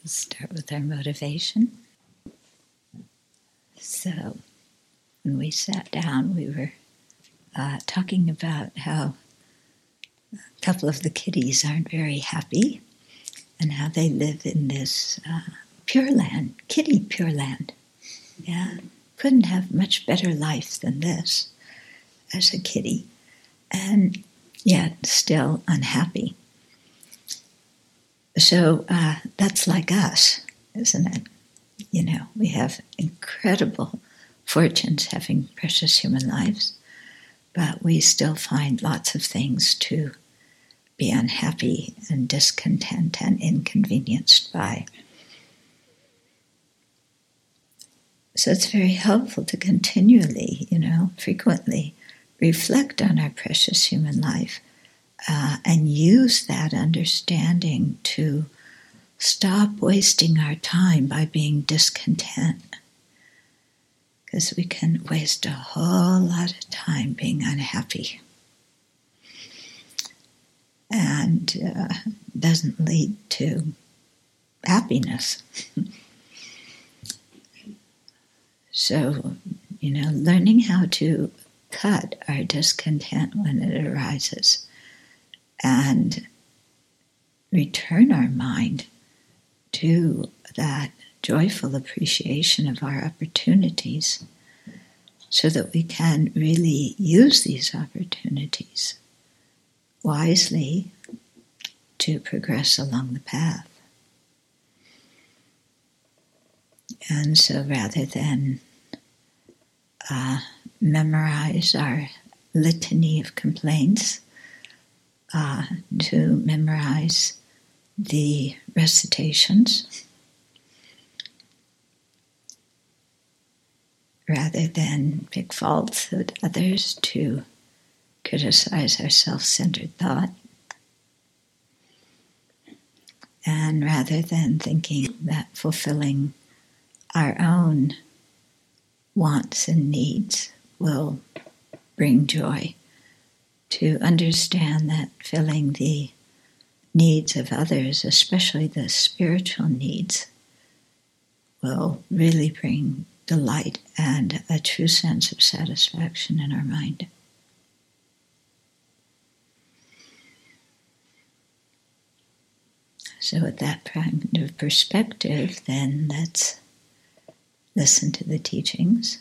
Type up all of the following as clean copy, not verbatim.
We'll start with our motivation. So, when we sat down, we were talking about how a couple of the kitties aren't very happy and how they live in this pure land, kitty pure land. Yeah, couldn't have much better life than this as a kitty, and yet still unhappy. So that's like us, isn't it? You know, we have incredible fortunes having precious human lives, but we still find lots of things to be unhappy and discontent and inconvenienced by. So it's very helpful to continually, frequently reflect on our precious human life and use that understanding to stop wasting our time by being discontent. Because we can waste a whole lot of time being unhappy. And doesn't lead to happiness. So, learning how to cut our discontent when it arises and return our mind to that joyful appreciation of our opportunities so that we can really use these opportunities wisely to progress along the path. And so rather than memorize our litany of complaints, to memorize the recitations, rather than pick faults at others, to criticize our self-centered thought, and rather than thinking that fulfilling our own wants and needs will bring joy, to understand that filling the needs of others, especially the spiritual needs, will really bring delight and a true sense of satisfaction in our mind. So with that kind of perspective, then let's listen to the teachings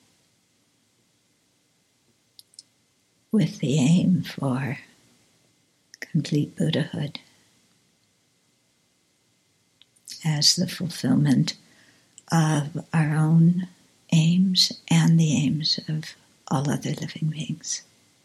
with the aim for complete Buddhahood as the fulfillment of our own aims and the aims of all other living beings.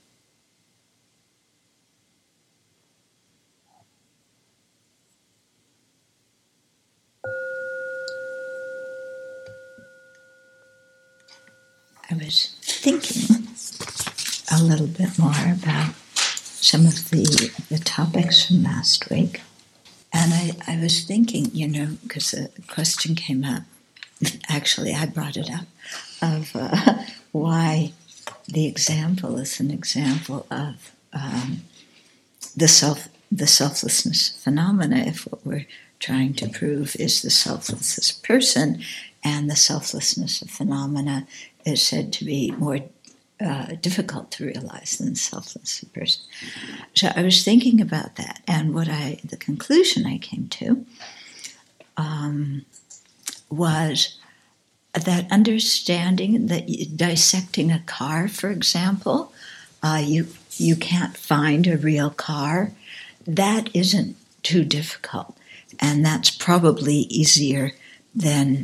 I was thinking a little bit more about some of the topics from last week. And I was thinking, because the question came up, actually I brought it up, of why the example is an example of the selflessness phenomena, if what we're trying to prove is the selfless person, and the selflessness of phenomena is said to be more difficult to realize than the selfless person. So I was thinking about that, and the conclusion I came to was that understanding that dissecting a car, for example, you can't find a real car, that isn't too difficult, and that's probably easier than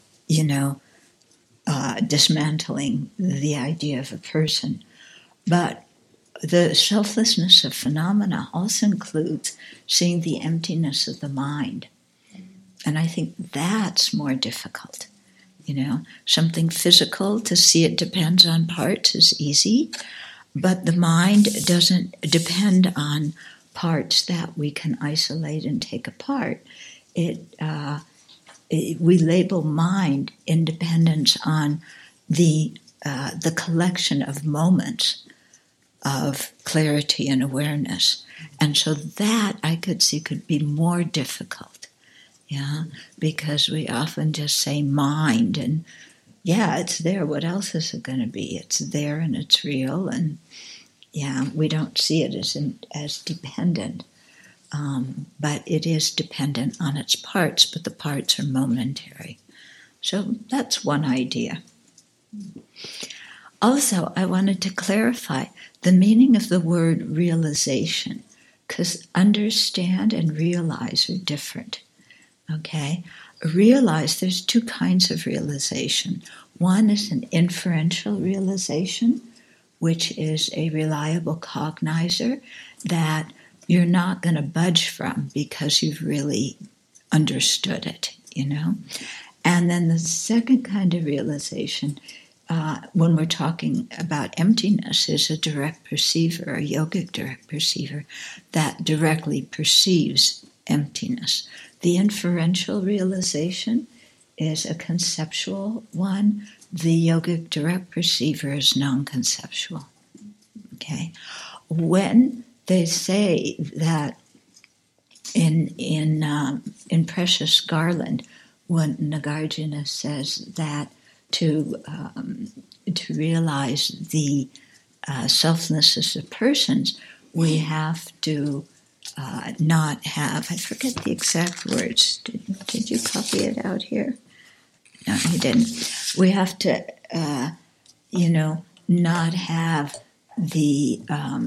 dismantling the idea of a person. But the selflessness of phenomena also includes seeing the emptiness of the mind. And I think that's more difficult. Something physical, to see it depends on parts is easy, but the mind doesn't depend on parts that we can isolate and take apart. We label mind independence on the collection of moments of clarity and awareness. And so that I could see could be more difficult Yeah, because we often just say mind, and yeah, it's there. What else is it going to be? It's there and it's real, and yeah, we don't see it as dependent, but it is dependent on its parts, but the parts are momentary. So that's one idea. Also, I wanted to clarify the meaning of the word realization, because understand and realize are different. Okay? Realize, there's two kinds of realization. One is an inferential realization, which is a reliable cognizer that you're not going to budge from because you've really understood it, And then the second kind of realization, when we're talking about emptiness, is a direct perceiver, a yogic direct perceiver, that directly perceives emptiness. The inferential realization is a conceptual one. The yogic direct perceiver is non-conceptual. Okay? When they say that in Precious Garland, when Nagarjuna says that to realize the selflessness of persons, we have to not have, I forget the exact words. Did you copy it out here? No, you didn't. We have to, not have the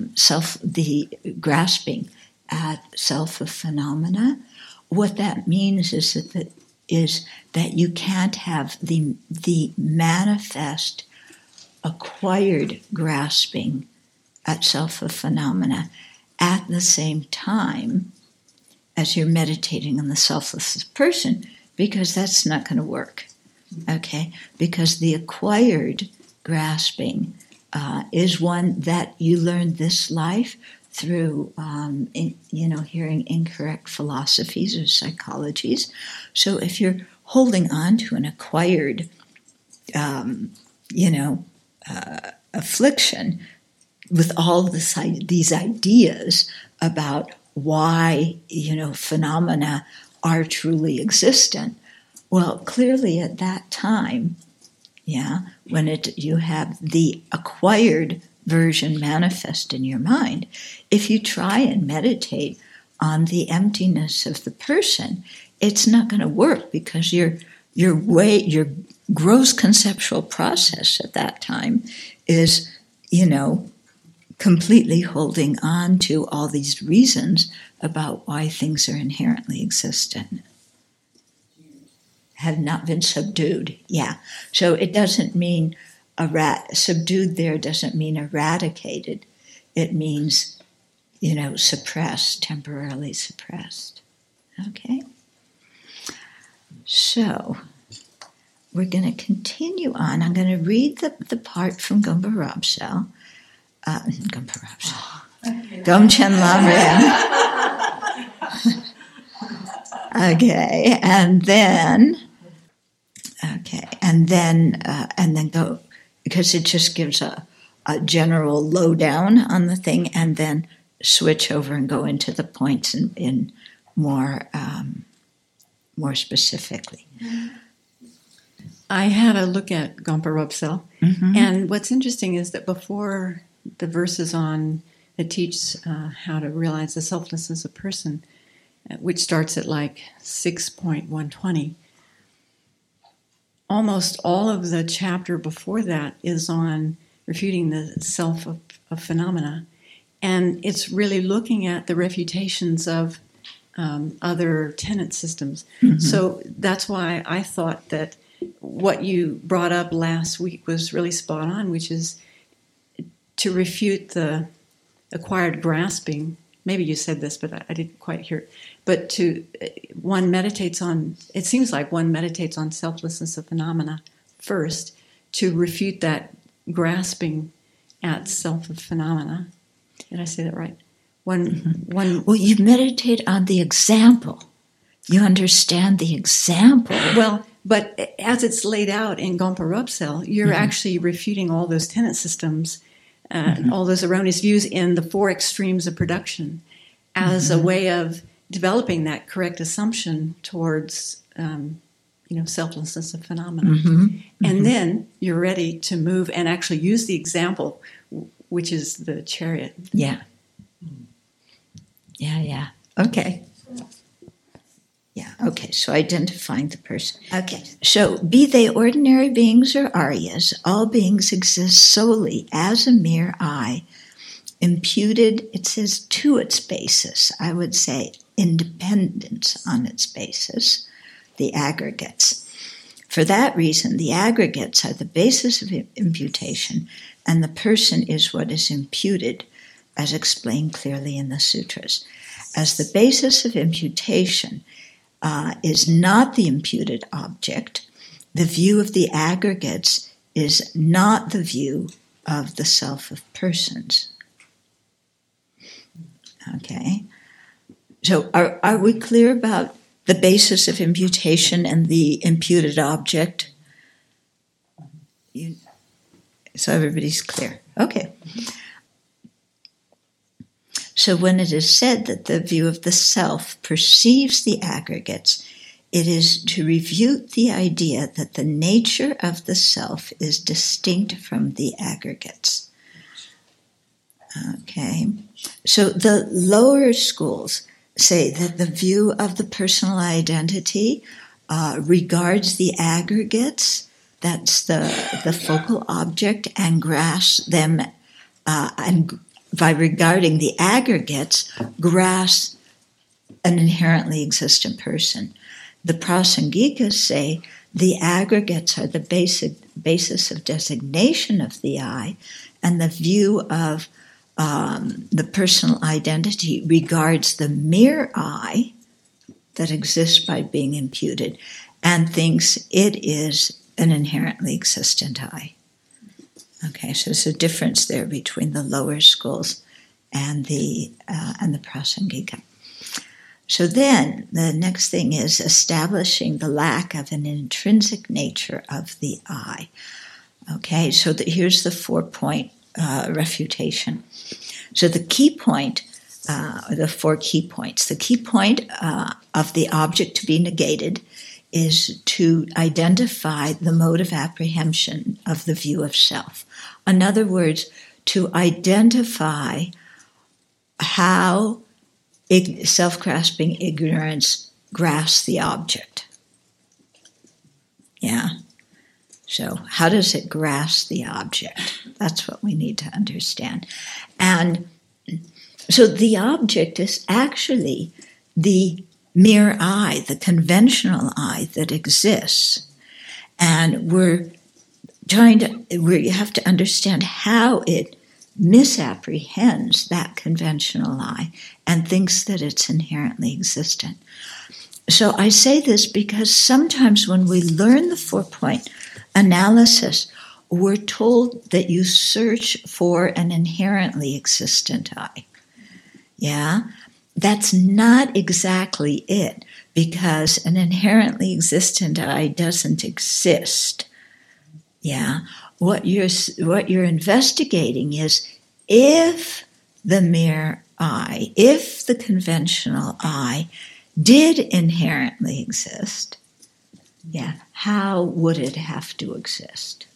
grasping at self of phenomena. What that means is that you can't have the manifest acquired grasping at self of phenomena at the same time as you're meditating on the selfless person, because that's not going to work. Okay, because the acquired grasping is one that you learn this life through, hearing incorrect philosophies or psychologies. So if you're holding on to an acquired, affliction with all these ideas about why, phenomena are truly existent, well, clearly at that time, when you have the acquired version manifest in your mind, if you try and meditate on the emptiness of the person, it's not going to work, because your gross conceptual process at that time is, completely holding on to all these reasons about why things are inherently existent. Have not been subdued. Yeah. So it doesn't mean subdued there doesn't mean eradicated. It means, suppressed, temporarily suppressed. Okay? So we're going to continue on. I'm going to read the part from Gompa Robsel. Gomchen Lamrim. Okay, and then go, because it just gives a general lowdown on the thing, and then switch over and go into the points in more specifically. I had a look at Gompa Robsel, and what's interesting is that before the verses that teach how to realize the selflessness of person, which starts at like 6.120, almost all of the chapter before that is on refuting the self of phenomena. And it's really looking at the refutations of other tenet systems. Mm-hmm. So that's why I thought that what you brought up last week was really spot on, which is to refute the acquired grasping. Maybe you said this, but I didn't quite hear it. But one meditates on selflessness of phenomena first to refute that grasping at self of phenomena. Did I say that right? Well, you meditate on the example. You understand the example. Well, but as it's laid out in Gompa Robsel, you're actually refuting all those tenet systems, all those erroneous views in the four extremes of production, as a way of developing that correct assumption towards selflessness of phenomena. And then you're ready to move and actually use the example, which is the chariot. Yeah. Okay. Yeah, okay, so identifying the person. Okay, so be they ordinary beings or Aryas, all beings exist solely as a mere I, imputed, it says, to its basis. I would say independence on its basis, the aggregates. For that reason, the aggregates are the basis of imputation, and the person is what is imputed, as explained clearly in the sutras. As the basis of imputation is not the imputed object, the view of the aggregates is not the view of the self of persons. Okay, so are we clear about the basis of imputation and the imputed object? So everybody's clear. Okay. So when it is said that the view of the self perceives the aggregates, it is to refute the idea that the nature of the self is distinct from the aggregates. Okay. So the lower schools say that the view of the personal identity regards the aggregates, that's the focal object, and grasps them, and by regarding the aggregates, grasp an inherently existent person. The Prasangikas say the aggregates are the basis of designation of the I, and the view of the personal identity regards the mere I that exists by being imputed and thinks it is an inherently existent I. Okay, so there's a difference there between the lower schools and the Prasangika. So then the next thing is establishing the lack of an intrinsic nature of the I. Okay, so here's the 4-point refutation. So the key point, the 4 key points. The key point of the object to be negated is to identify the mode of apprehension of the view of self. In other words, to identify how self-grasping ignorance grasps the object. Yeah. So how does it grasp the object? That's what we need to understand. And so the object is actually the mere I, the conventional I that exists. And we have to understand how it misapprehends that conventional I and thinks that it's inherently existent. So I say this because sometimes when we learn the 4-point analysis, we're told that you search for an inherently existent I. Yeah? That's not exactly it, because an inherently existent I doesn't exist. Yeah? What you're investigating is if the mere I, if the conventional I did inherently exist, yeah, how would it have to exist?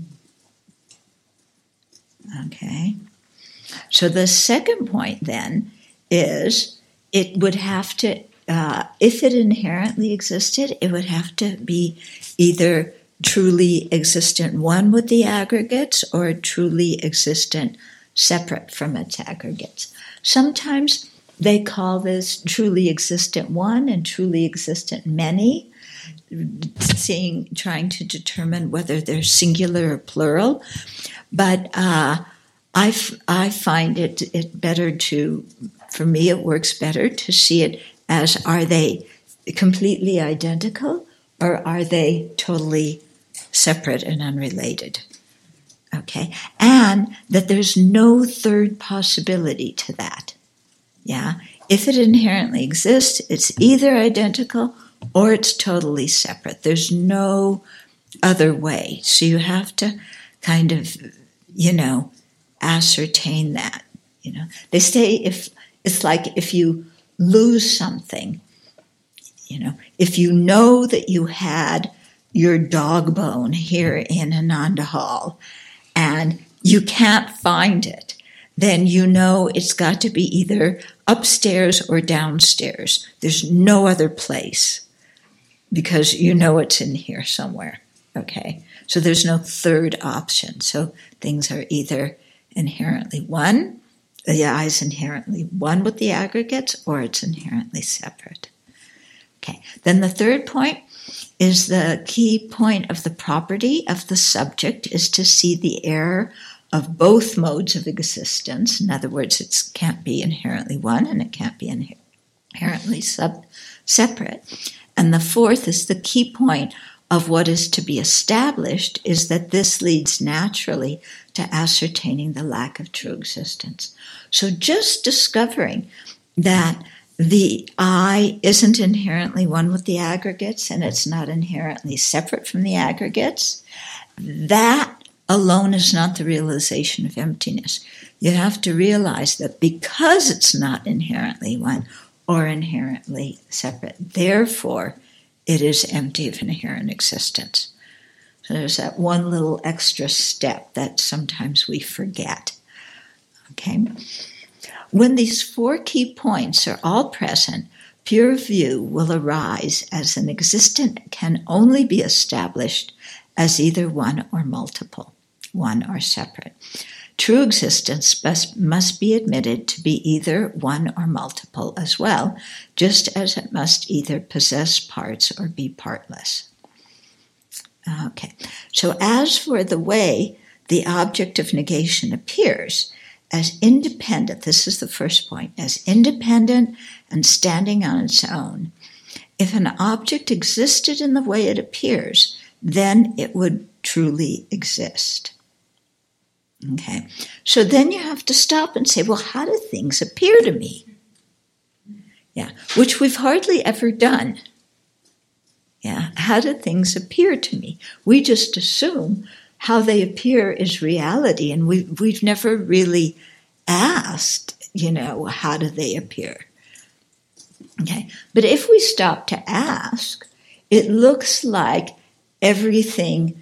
Okay. So the second point then is it would have to, if it inherently existed, it would have to be either truly existent one with the aggregates or truly existent separate from its aggregates. Sometimes they call this truly existent one and truly existent many, trying to determine whether they're singular or plural. But I find it better to, for me it works better to see it as, are they completely identical or are they totally separate and unrelated? Okay, and that there's no third possibility to that. Yeah, if it inherently exists, it's either identical or it's totally separate. There's no other way. So you have to kind of, ascertain that. They say if it's like if you lose something, if you know that you had your dog bone here in Ananda Hall and you can't find it, then you know it's got to be either upstairs or downstairs. There's no other place because you know it's in here somewhere, okay? So there's no third option. So things are either inherently one, the I is inherently one with the aggregates, or it's inherently separate. Okay, then the third point is the key point of the property of the subject is to see the error of both modes of existence. In other words, it can't be inherently one and it can't be inherently separate. And the fourth is the key point of what is to be established is that this leads naturally to ascertaining the lack of true existence. So just discovering that the I isn't inherently one with the aggregates and it's not inherently separate from the aggregates, that alone is not the realization of emptiness. You have to realize that because it's not inherently one or inherently separate, therefore it is empty of inherent existence. So there's that one little extra step that sometimes we forget. Okay? When these four key points are all present, pure view will arise as an existent can only be established as either one or multiple, one or separate. True existence must be admitted to be either one or multiple as well, just as it must either possess parts or be partless. Okay, so as for the way the object of negation appears, as independent, this is the first point, as independent and standing on its own, if an object existed in the way it appears, then it would truly exist. Okay, so then you have to stop and say, well, how do things appear to me? Yeah, which we've hardly ever done. Yeah, how do things appear to me? We just assume how they appear is reality, and we've never really asked, how do they appear? Okay, but if we stop to ask, it looks like everything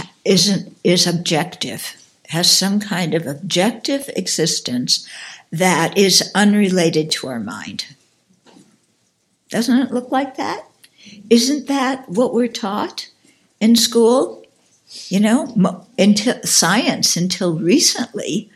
is objective, has some kind of objective existence that is unrelated to our mind. Doesn't it look like that? Isn't that what we're taught in school? Until science, until recently,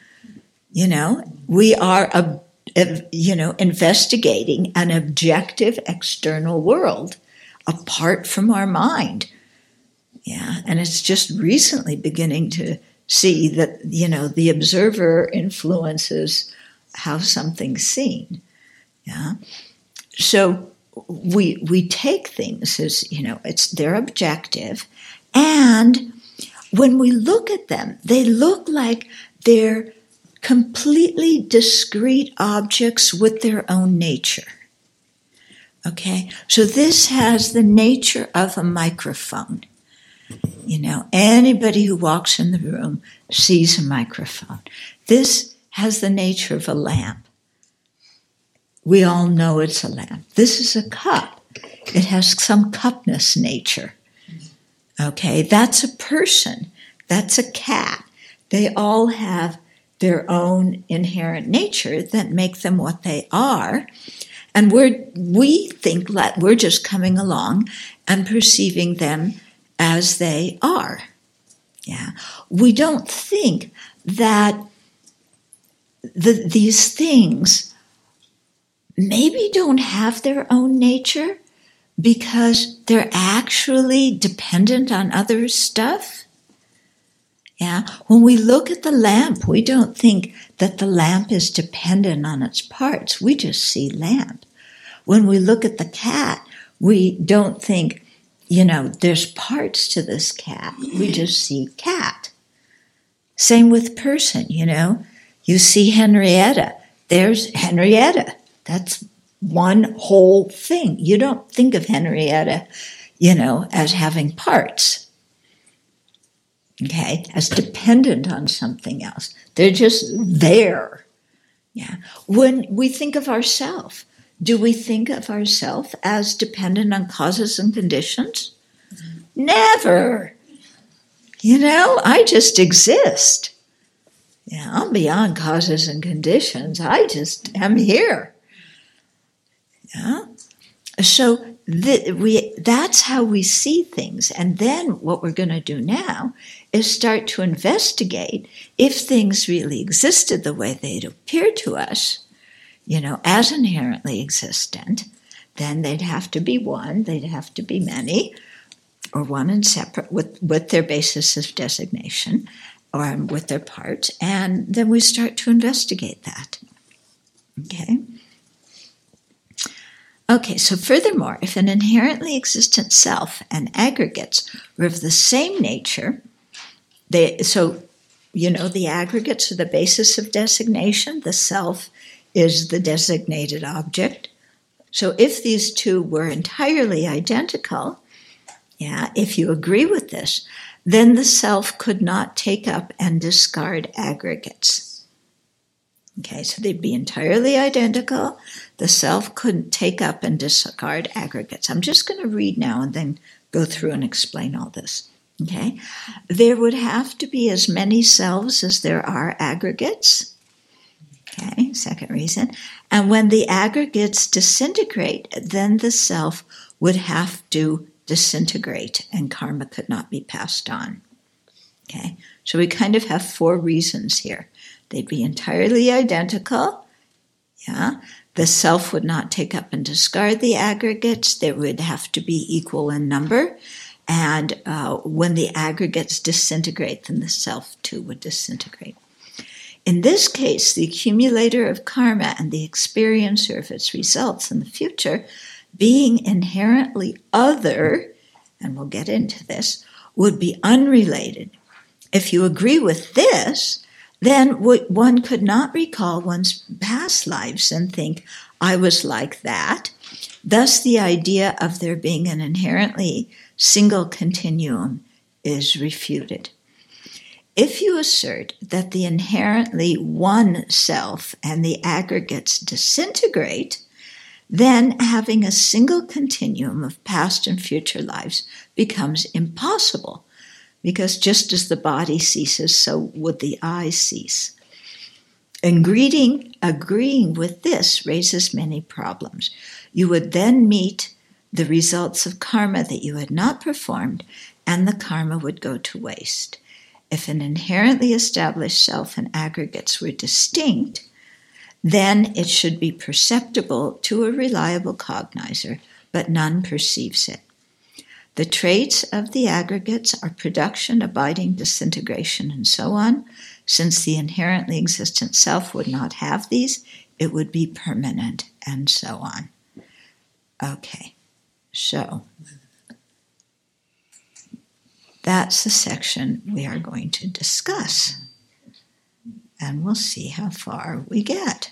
we are, investigating an objective external world apart from our mind. Yeah, and it's just recently beginning to see that, the observer influences how something's seen. Yeah, so we take things as, they're objective, and when we look at them, they look like they're completely discrete objects with their own nature. Okay, so this has the nature of a microphone. Anybody who walks in the room sees a microphone. This has the nature of a lamp. We all know it's a lamp. This is a cup. It has some cupness nature. Okay, that's a person. That's a cat. They all have their own inherent nature that make them what they are. And we think that we're just coming along and perceiving them as they are. Yeah, we don't think that these things maybe don't have their own nature because they're actually dependent on other stuff. Yeah, when we look at the lamp, we don't think that the lamp is dependent on its parts. We just see lamp. When we look at the cat, we don't think, there's parts to this cat. We just see cat. Same with person, You see Henrietta. There's Henrietta. That's one whole thing. You don't think of Henrietta, as having parts. Okay, as dependent on something else. They're just there. Yeah. When we think of ourselves, Do we think of ourselves as dependent on causes and conditions? Never. I just exist. I'm beyond causes and conditions. I just am here. So that's how we see things. And then what we're going to do now is start to investigate if things really existed the way they'd appear to us, as inherently existent. Then they'd have to be one, they'd have to be many, or one and separate with their basis of designation, or with their parts. And then we start to investigate that. Okay, so furthermore, if an inherently existent self and aggregates were of the same nature, the aggregates are the basis of designation, the self is the designated object. So if these two were entirely identical, if you agree with this, then the self could not take up and discard aggregates. Okay, so they'd be entirely identical. The self couldn't take up and discard aggregates. I'm just going to read now and then go through and explain all this. Okay, there would have to be as many selves as there are aggregates. Okay, second reason. And when the aggregates disintegrate, then the self would have to disintegrate and karma could not be passed on. Okay, so we kind of have 4 reasons here. They'd be entirely identical. The self would not take up and discard the aggregates. They would have to be equal in number. And when the aggregates disintegrate, then the self too would disintegrate. In this case, the accumulator of karma and the experiencer of its results in the future, being inherently other, and we'll get into this, would be unrelated. If you agree with this, then one could not recall one's past lives and think, I was like that. Thus, the idea of there being an inherently single continuum is refuted. If you assert that the inherently one self and the aggregates disintegrate, then having a single continuum of past and future lives becomes impossible, because just as the body ceases, so would the I cease. And agreeing with this raises many problems. You would then meet the results of karma that you had not performed, and the karma would go to waste. If an inherently established self and aggregates were distinct, then it should be perceptible to a reliable cognizer, but none perceives it. The traits of the aggregates are production, abiding, disintegration, and so on. Since the inherently existent self would not have these, it would be permanent, and so on. Okay, so that's the section we are going to discuss. And we'll see how far we get.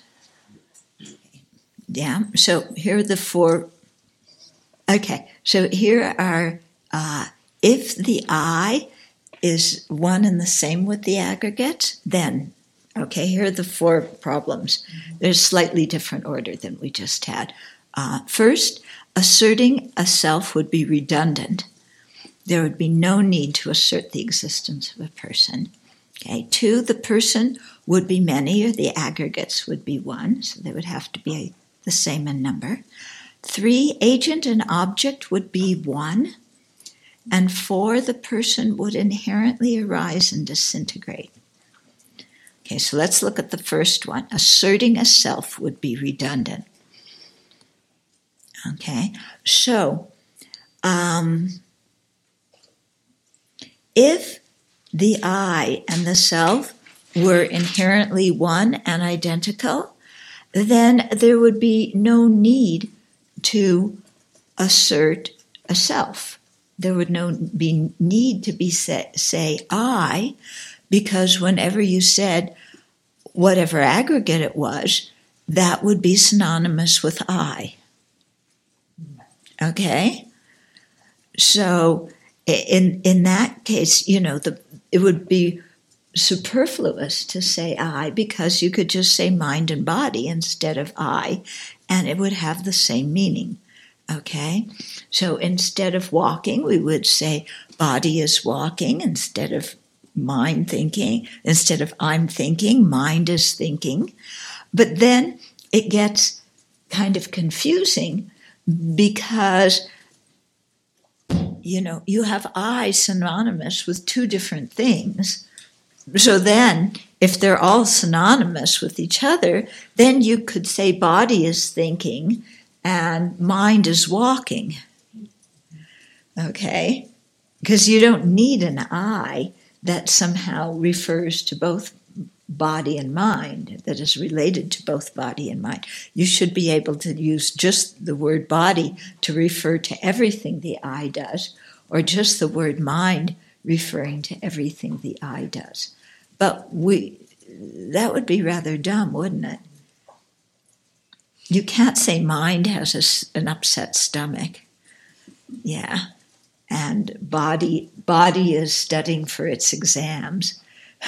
So here are the 4. Okay, so here are, if the I is one and the same with the aggregate, then, here are the 4 problems. There's slightly different order than we just had. First, asserting a self would be redundant. There would be no need to assert the existence of a person. 2, the person would be many, or the aggregates would be one, so they would have to be the same in number. 3, agent and object would be one. And 4, the person would inherently arise and disintegrate. So let's look at the first one. Asserting a self would be redundant. So if the I and the self were inherently one and identical, then there would be no need to assert a self. There would be need to be say I, because whenever you said whatever aggregate it was, that would be synonymous with I. So in that case, it would be superfluous to say I, because you could just say mind and body instead of I, and it would have the same meaning. Okay? So instead of walking, we would say body is walking instead of mind thinking. Instead of I'm thinking, mind is thinking. But then it gets kind of confusing because, you have I synonymous with two different things. So then, if they're all synonymous with each other, then you could say body is thinking and mind is walking. Okay? Because you don't need an I that somehow refers to both body and mind, that is related to both body and mind. You should be able to use just the word body to refer to everything the I does, or just the word mind referring to everything the I does. But that would be rather dumb, wouldn't it? You can't say mind has an upset stomach. Yeah. And body is studying for its exams.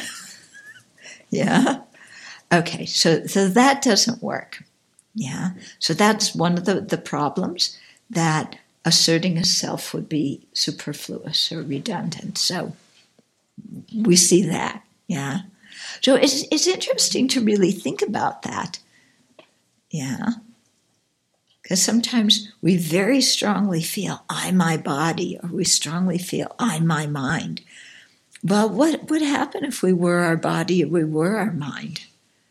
Yeah. Okay, so that doesn't work. Yeah. So that's one of the problems, that asserting a self would be superfluous or redundant. So we see that. Yeah. So it's interesting to really think about that. Yeah. Because sometimes we very strongly feel, I, my body, or we strongly feel, I, my mind. Well, what would happen if we were our body or we were our mind?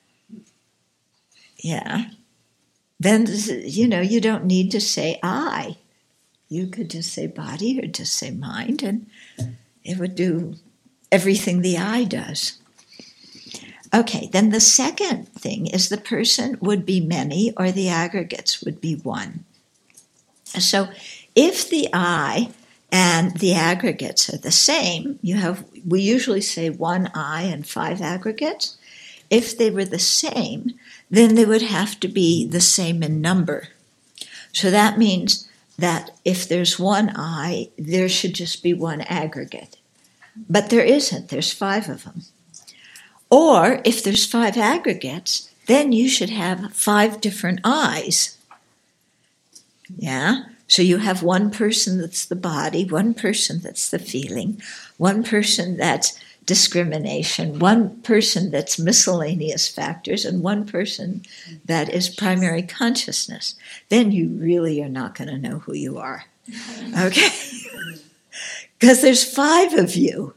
Yeah. Then, you don't need to say I. You could just say body or just say mind, and it would do everything the I does. Okay, then the second thing is the person would be many, or the aggregates would be one. So if the I and the aggregates are the same, we usually say one I and 5 aggregates. If they were the same, then they would have to be the same in number. So that means that if there's one I, there should just be one aggregate. But there isn't, there's 5 of them. Or if there's 5 aggregates, then you should have 5 different I's. Yeah? So you have one person that's the body, one person that's the feeling, one person that's discrimination, one person that's miscellaneous factors, and one person that is primary consciousness. Then you really are not going to know who you are. Okay? Because there's 5 of you.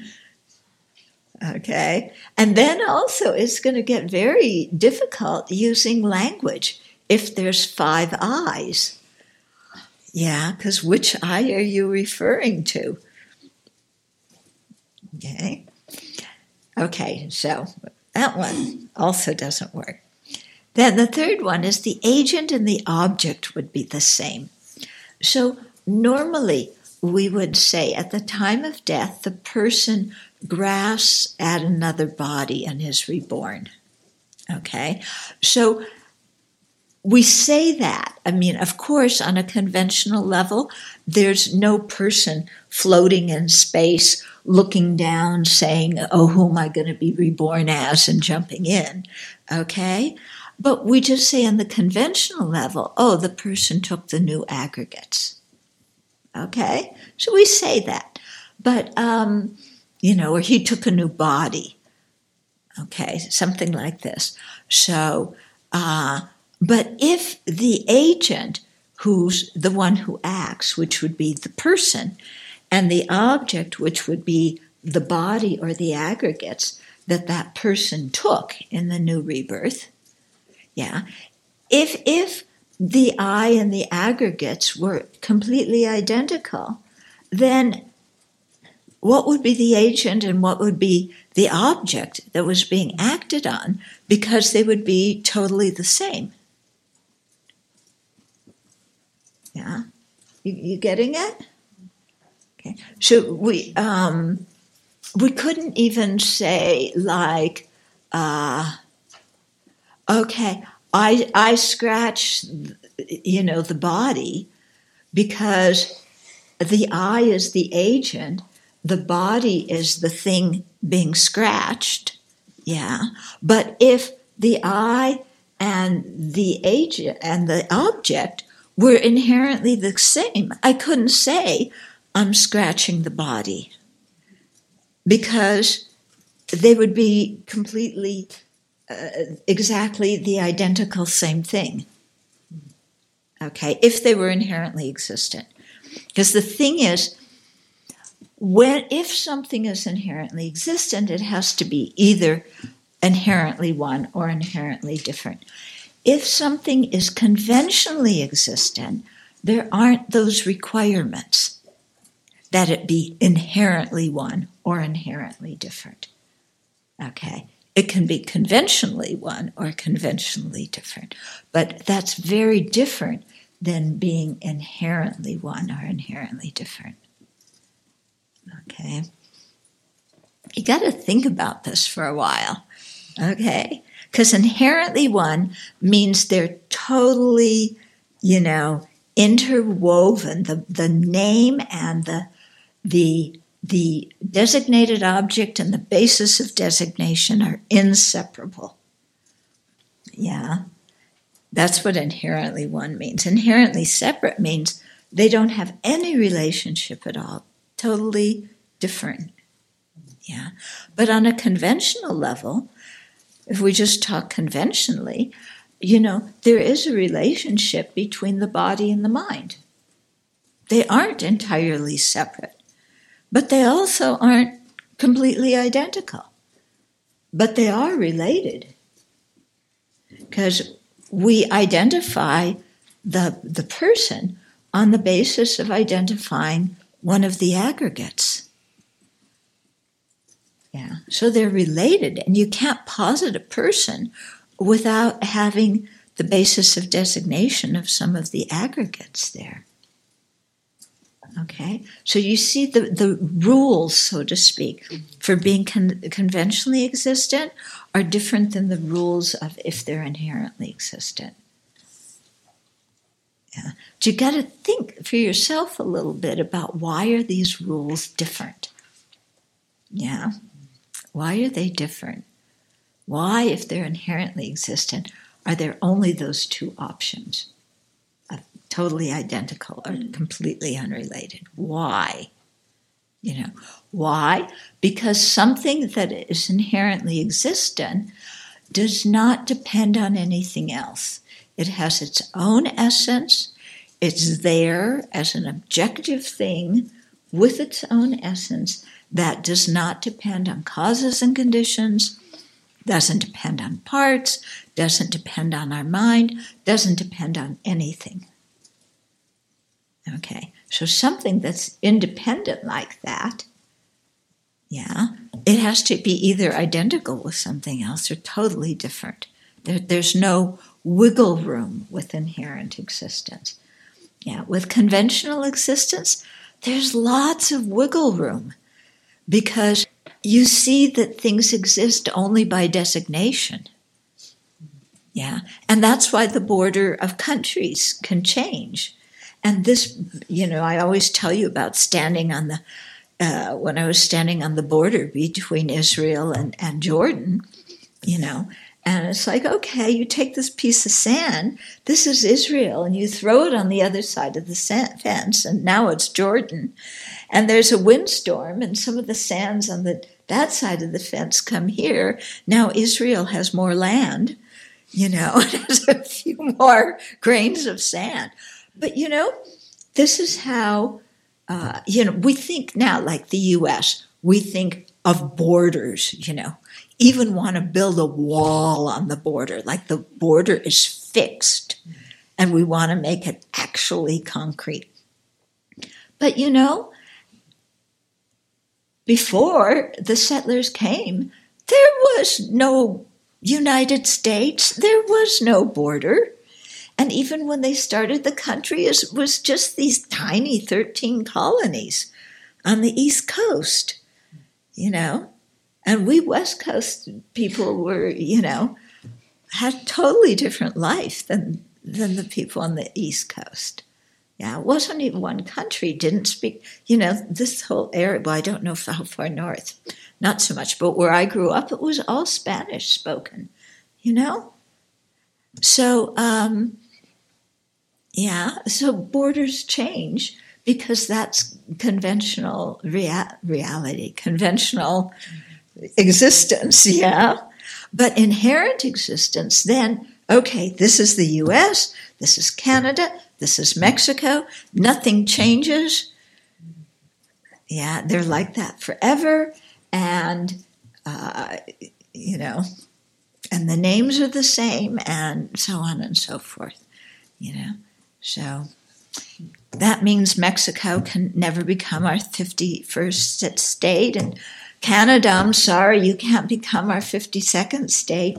Okay? And then also it's going to get very difficult using language if there's 5 I's. Yeah, because which I are you referring to? Okay, so that one also doesn't work. Then the third one is the agent and the object would be the same. So normally we would say at the time of death, the person grasps at another body and is reborn. Okay, so we say that. I mean, of course, on a conventional level, there's no person floating in space, looking down, saying, oh, who am I going to be reborn as, and jumping in. Okay? But we just say on the conventional level, oh, the person took the new aggregates. Okay? So we say that. But, or he took a new body. Okay? Something like this. So, but if the agent, who's the one who acts, which would be the person, and the object, which would be the body or the aggregates that person took in the new rebirth, yeah, if the I and the aggregates were completely identical, then what would be the agent and what would be the object that was being acted on, because they would be totally the same. Yeah, you getting it? Okay, so we couldn't even say like, okay, I scratch, the body because the I is the agent, the body is the thing being scratched, yeah. But if the eye and the agent and the object were inherently the same, I couldn't say I'm scratching the body, because they would be completely, exactly the identical same thing. Okay, if they were inherently existent. Because the thing is, if something is inherently existent, it has to be either inherently one or inherently different. If something is conventionally existent, there aren't those requirements that it be inherently one or inherently different. Okay, it can be conventionally one or conventionally different, but that's very different than being inherently one or inherently different. Okay, you got to think about this for a while. Okay, because inherently one means they're totally, interwoven. The name and the designated object and the basis of designation are inseparable. Yeah, that's what inherently one means. Inherently separate means they don't have any relationship at all. Totally different. Yeah, but on a conventional level, if we just talk conventionally, there is a relationship between the body and the mind. They aren't entirely separate, but they also aren't completely identical. But they are related, because we identify the person on the basis of identifying one of the aggregates. Yeah, so they're related, and you can't posit a person without having the basis of designation of some of the aggregates there. Okay, so you see the rules, so to speak, for being conventionally existent are different than the rules of if they're inherently existent. Yeah, but you got to think for yourself a little bit about why are these rules different? Yeah. Why are they different? Why, if they're inherently existent, are there only those two options? Totally identical or completely unrelated. Why? Why? Because something that is inherently existent does not depend on anything else. It has its own essence. It's there as an objective thing with its own essence that does not depend on causes and conditions, doesn't depend on parts, doesn't depend on our mind, doesn't depend on anything. Okay, so something that's independent like that, yeah, it has to be either identical with something else or totally different. There's no wiggle room with inherent existence. Yeah, with conventional existence, there's lots of wiggle room, because you see that things exist only by designation. Yeah, and that's why the border of countries can change. And this, I always tell you about standing on when I was standing on the border between Israel and Jordan, and it's like, okay, you take this piece of sand, this is Israel, and you throw it on the other side of the fence, and now it's Jordan. And there's a windstorm, and some of the sands on that side of the fence come here. Now Israel has more land, it has a few more grains of sand. But, this is how, we think now, like the U.S., we think of borders, even want to build a wall on the border, like the border is fixed, and we want to make it actually concrete. But, before the settlers came, there was no United States, there was no border. And even when they started the country, it was just these tiny 13 colonies on the East Coast, And we West Coast people were, had totally different life than the people on the East Coast. Yeah, it wasn't even one country, didn't speak, this whole area, well, I don't know how far north, not so much, but where I grew up, it was all Spanish spoken, So, so borders change because that's conventional reality, conventional existence, But inherent existence, then, okay, this is the U.S., this is Canada, this is Mexico, nothing changes. Yeah, they're like that forever, and, and the names are the same, and so on and so forth, So that means Mexico can never become our 51st state, and Canada, I'm sorry, you can't become our 52nd state.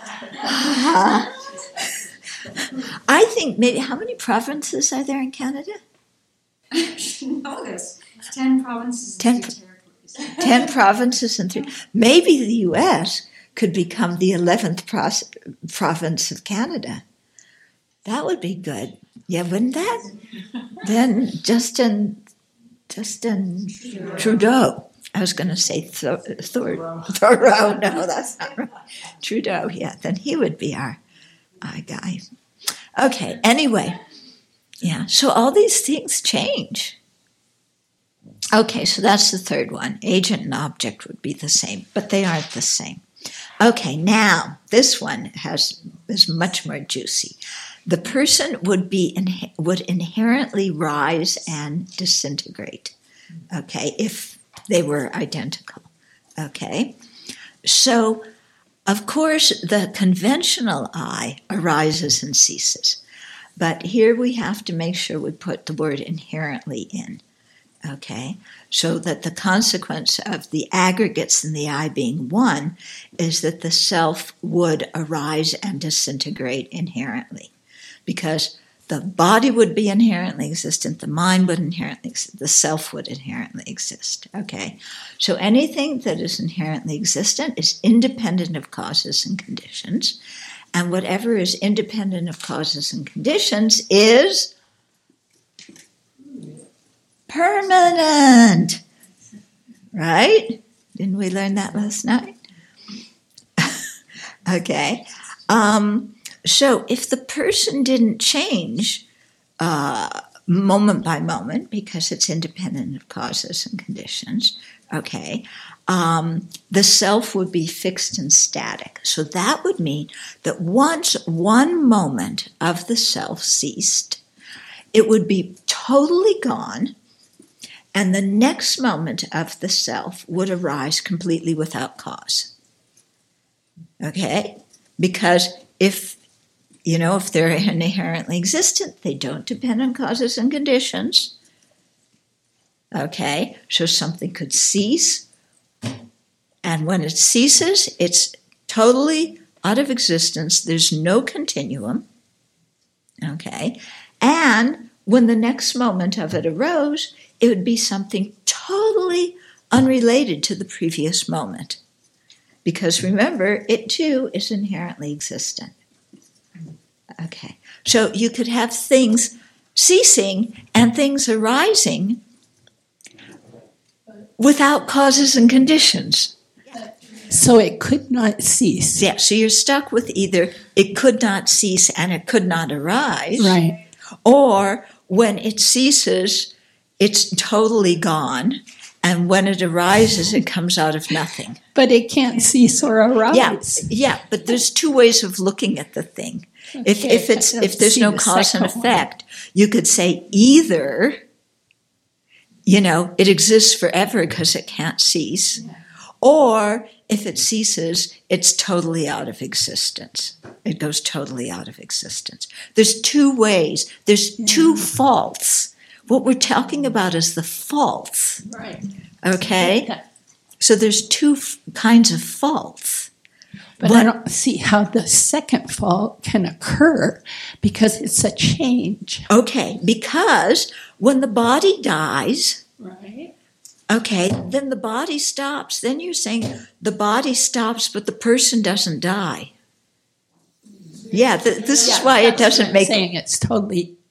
I think maybe, how many provinces are there in Canada? Oh, there's 10 provinces and 3 territories. 10 provinces and 3. Maybe the U.S. could become the 11th province of Canada. That would be good. Yeah, wouldn't that? Then Justin Trudeau. I was going to say Thoreau. No, that's not right. Trudeau, yeah. Then he would be our guy. Okay, anyway. Yeah, so all these things change. Okay, so that's the third one. Agent and object would be the same, but they aren't the same. Okay, now this one is much more juicy. The person would inherently rise and disintegrate. Okay, if they were identical. Okay, so of course the conventional I arises and ceases, but here we have to make sure we put the word inherently in. Okay, so that the consequence of the aggregates in the I being one is that the self would arise and disintegrate inherently, because the body would be inherently existent, the mind would inherently exist, the self would inherently exist. Okay, so anything that is inherently existent is independent of causes and conditions, and whatever is independent of causes and conditions is permanent, right? Didn't we learn that last night? Okay. So if the person didn't change moment by moment because it's independent of causes and conditions, okay, the self would be fixed and static. So that would mean that once one moment of the self ceased, it would be totally gone, and the next moment of the self would arise completely without cause. Okay? Because if they're inherently existent, they don't depend on causes and conditions. Okay? So something could cease, and when it ceases, it's totally out of existence. There's no continuum. Okay? And when the next moment of it arose, it would be something totally unrelated to the previous moment. Because remember, it too is inherently existent. Okay, so you could have things ceasing and things arising without causes and conditions. So it could not cease. Yeah, so you're stuck with either it could not cease and it could not arise. Right. Or when it ceases, it's totally gone, and when it arises, it comes out of nothing. But it can't cease or arise. Yeah, but there's two ways of looking at the thing. Okay, If there's no cause and effect, you could say either, it exists forever because it can't cease, or if it ceases, it's totally out of existence. It goes totally out of existence. There's two ways. There's two faults. What we're talking about is the faults. Right. Okay? So there's two kinds of faults. But I don't see how the second fault can occur because it's a change. Okay, because when the body dies, Right. okay, then the body stops. Then you're saying the body stops, but the person doesn't die. Yeah, this is why it doesn't make... saying it's totally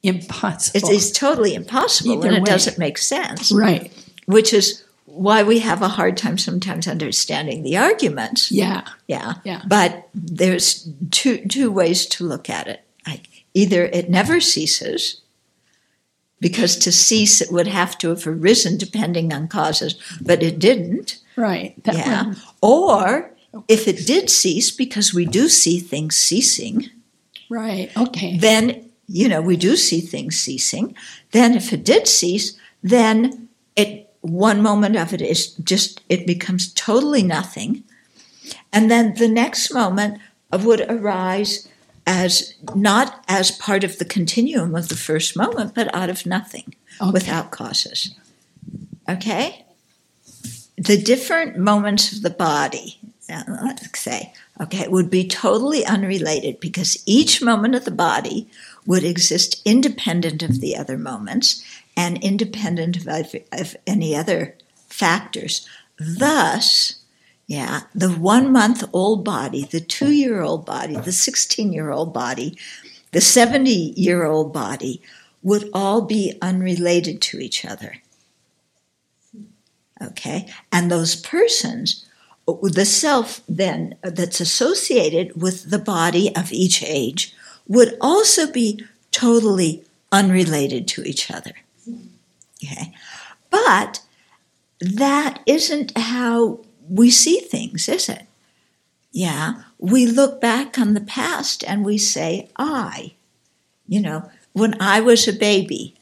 impossible. It's totally impossible, Either and it way. doesn't make sense. Right. Which is why we have a hard time sometimes understanding the arguments. Yeah. Yeah. Yeah. But there's two ways to look at it. Like either it never ceases, because to cease it would have to have arisen depending on causes, but it didn't. Right. That Yeah. one. Or if it did cease, because we do see things ceasing, Right. Okay. then, we do see things ceasing. Then if it did cease, then one moment of it is just, it becomes totally nothing. And then the next moment would arise as not as part of the continuum of the first moment, but out of nothing, Okay. without causes. Okay? The different moments of the body, let's say, would be totally unrelated, because each moment of the body would exist independent of the other moments and independent of any other factors. Thus, the 1-month-old body, the 2-year-old body, the 16-year-old body, the 70-year-old body would all be unrelated to each other. Okay? And those persons, the self then that's associated with the body of each age, would also be totally unrelated to each other. Okay? But that isn't how we see things, is it? Yeah, we look back on the past and we say, when I was a baby.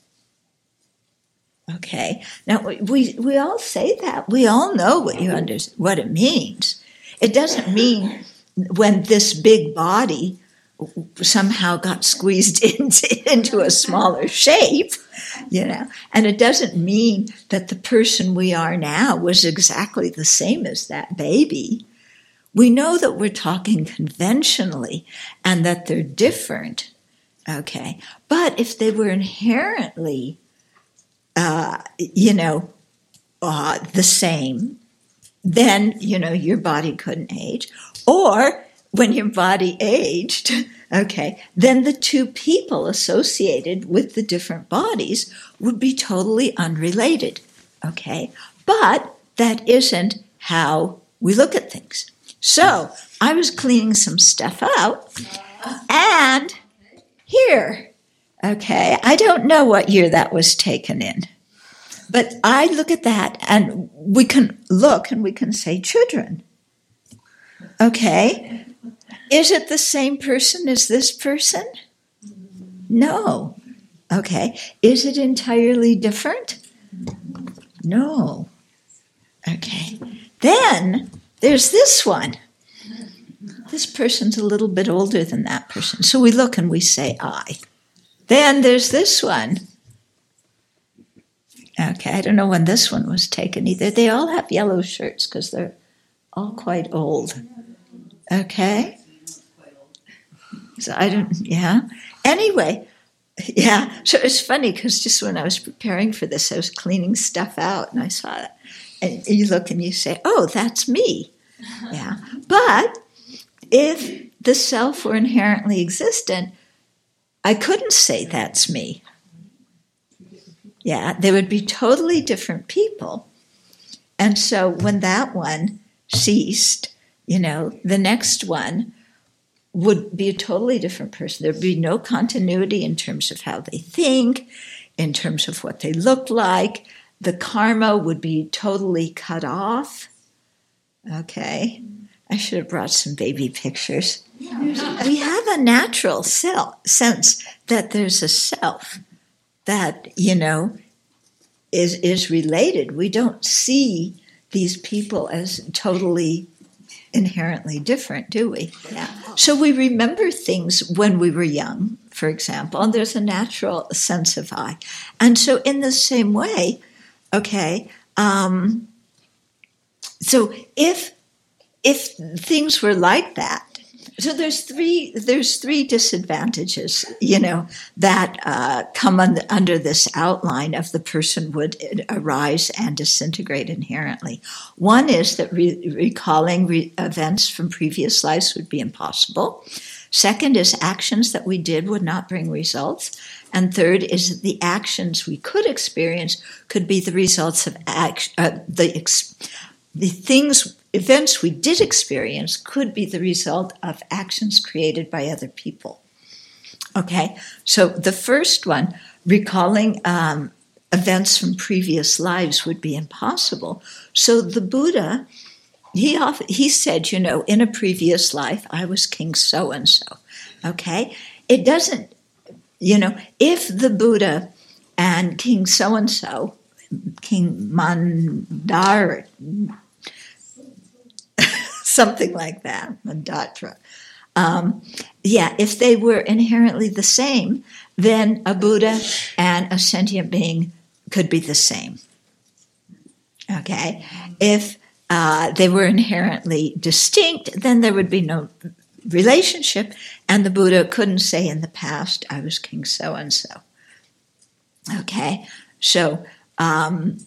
Okay, now we all say that. We all know what it means. It doesn't mean when this big body somehow got squeezed into a smaller shape, and it doesn't mean that the person we are now was exactly the same as that baby. We know that we're talking conventionally and that they're different, okay? But if they were inherently, the same, then, your body couldn't age. Or when your body aged, okay, then the two people associated with the different bodies would be totally unrelated, okay? But that isn't how we look at things. So I was cleaning some stuff out, and here, okay, I don't know what year that was taken in, but I look at that, and we can look and we can say children. Okay, is it the same person as this person? No. Okay, is it entirely different? No. Okay, then there's this one. This person's a little bit older than that person. So we look and we say I. Then there's this one. Okay, I don't know when this one was taken either. They all have yellow shirts because they're all quite old. Okay? So Anyway, so it's funny because just when I was preparing for this, I was cleaning stuff out and I saw that. And you look and you say, oh, that's me. Yeah. But if the self were inherently existent, I couldn't say that's me. Yeah, they would be totally different people. And so when that one ceased, the next one would be a totally different person. There'd be no continuity in terms of how they think, in terms of what they look like. The karma would be totally cut off. Okay. I should have brought some baby pictures. We have a natural sense that there's a self that, is related. We don't see these people as totally inherently different, do we? Yeah. So we remember things when we were young, for example, and there's a natural sense of I. And so in the same way, okay, so if things were like that, so there's three disadvantages, that come under this outline of the person would arise and disintegrate inherently. One is that recalling events from previous lives would be impossible. Second is actions that we did would not bring results. And third is that the actions we could experience could be the results of events we did experience could be the result of actions created by other people. Okay, so the first one, recalling events from previous lives, would be impossible. So the Buddha, he said, in a previous life, I was king so-and-so. Okay, it doesn't, if the Buddha and king so-and-so, King Mandara, something like that, Mandatra, if they were inherently the same, then a Buddha and a sentient being could be the same. Okay? If they were inherently distinct, then there would be no relationship, and the Buddha couldn't say in the past, I was king so-and-so. Okay? So, and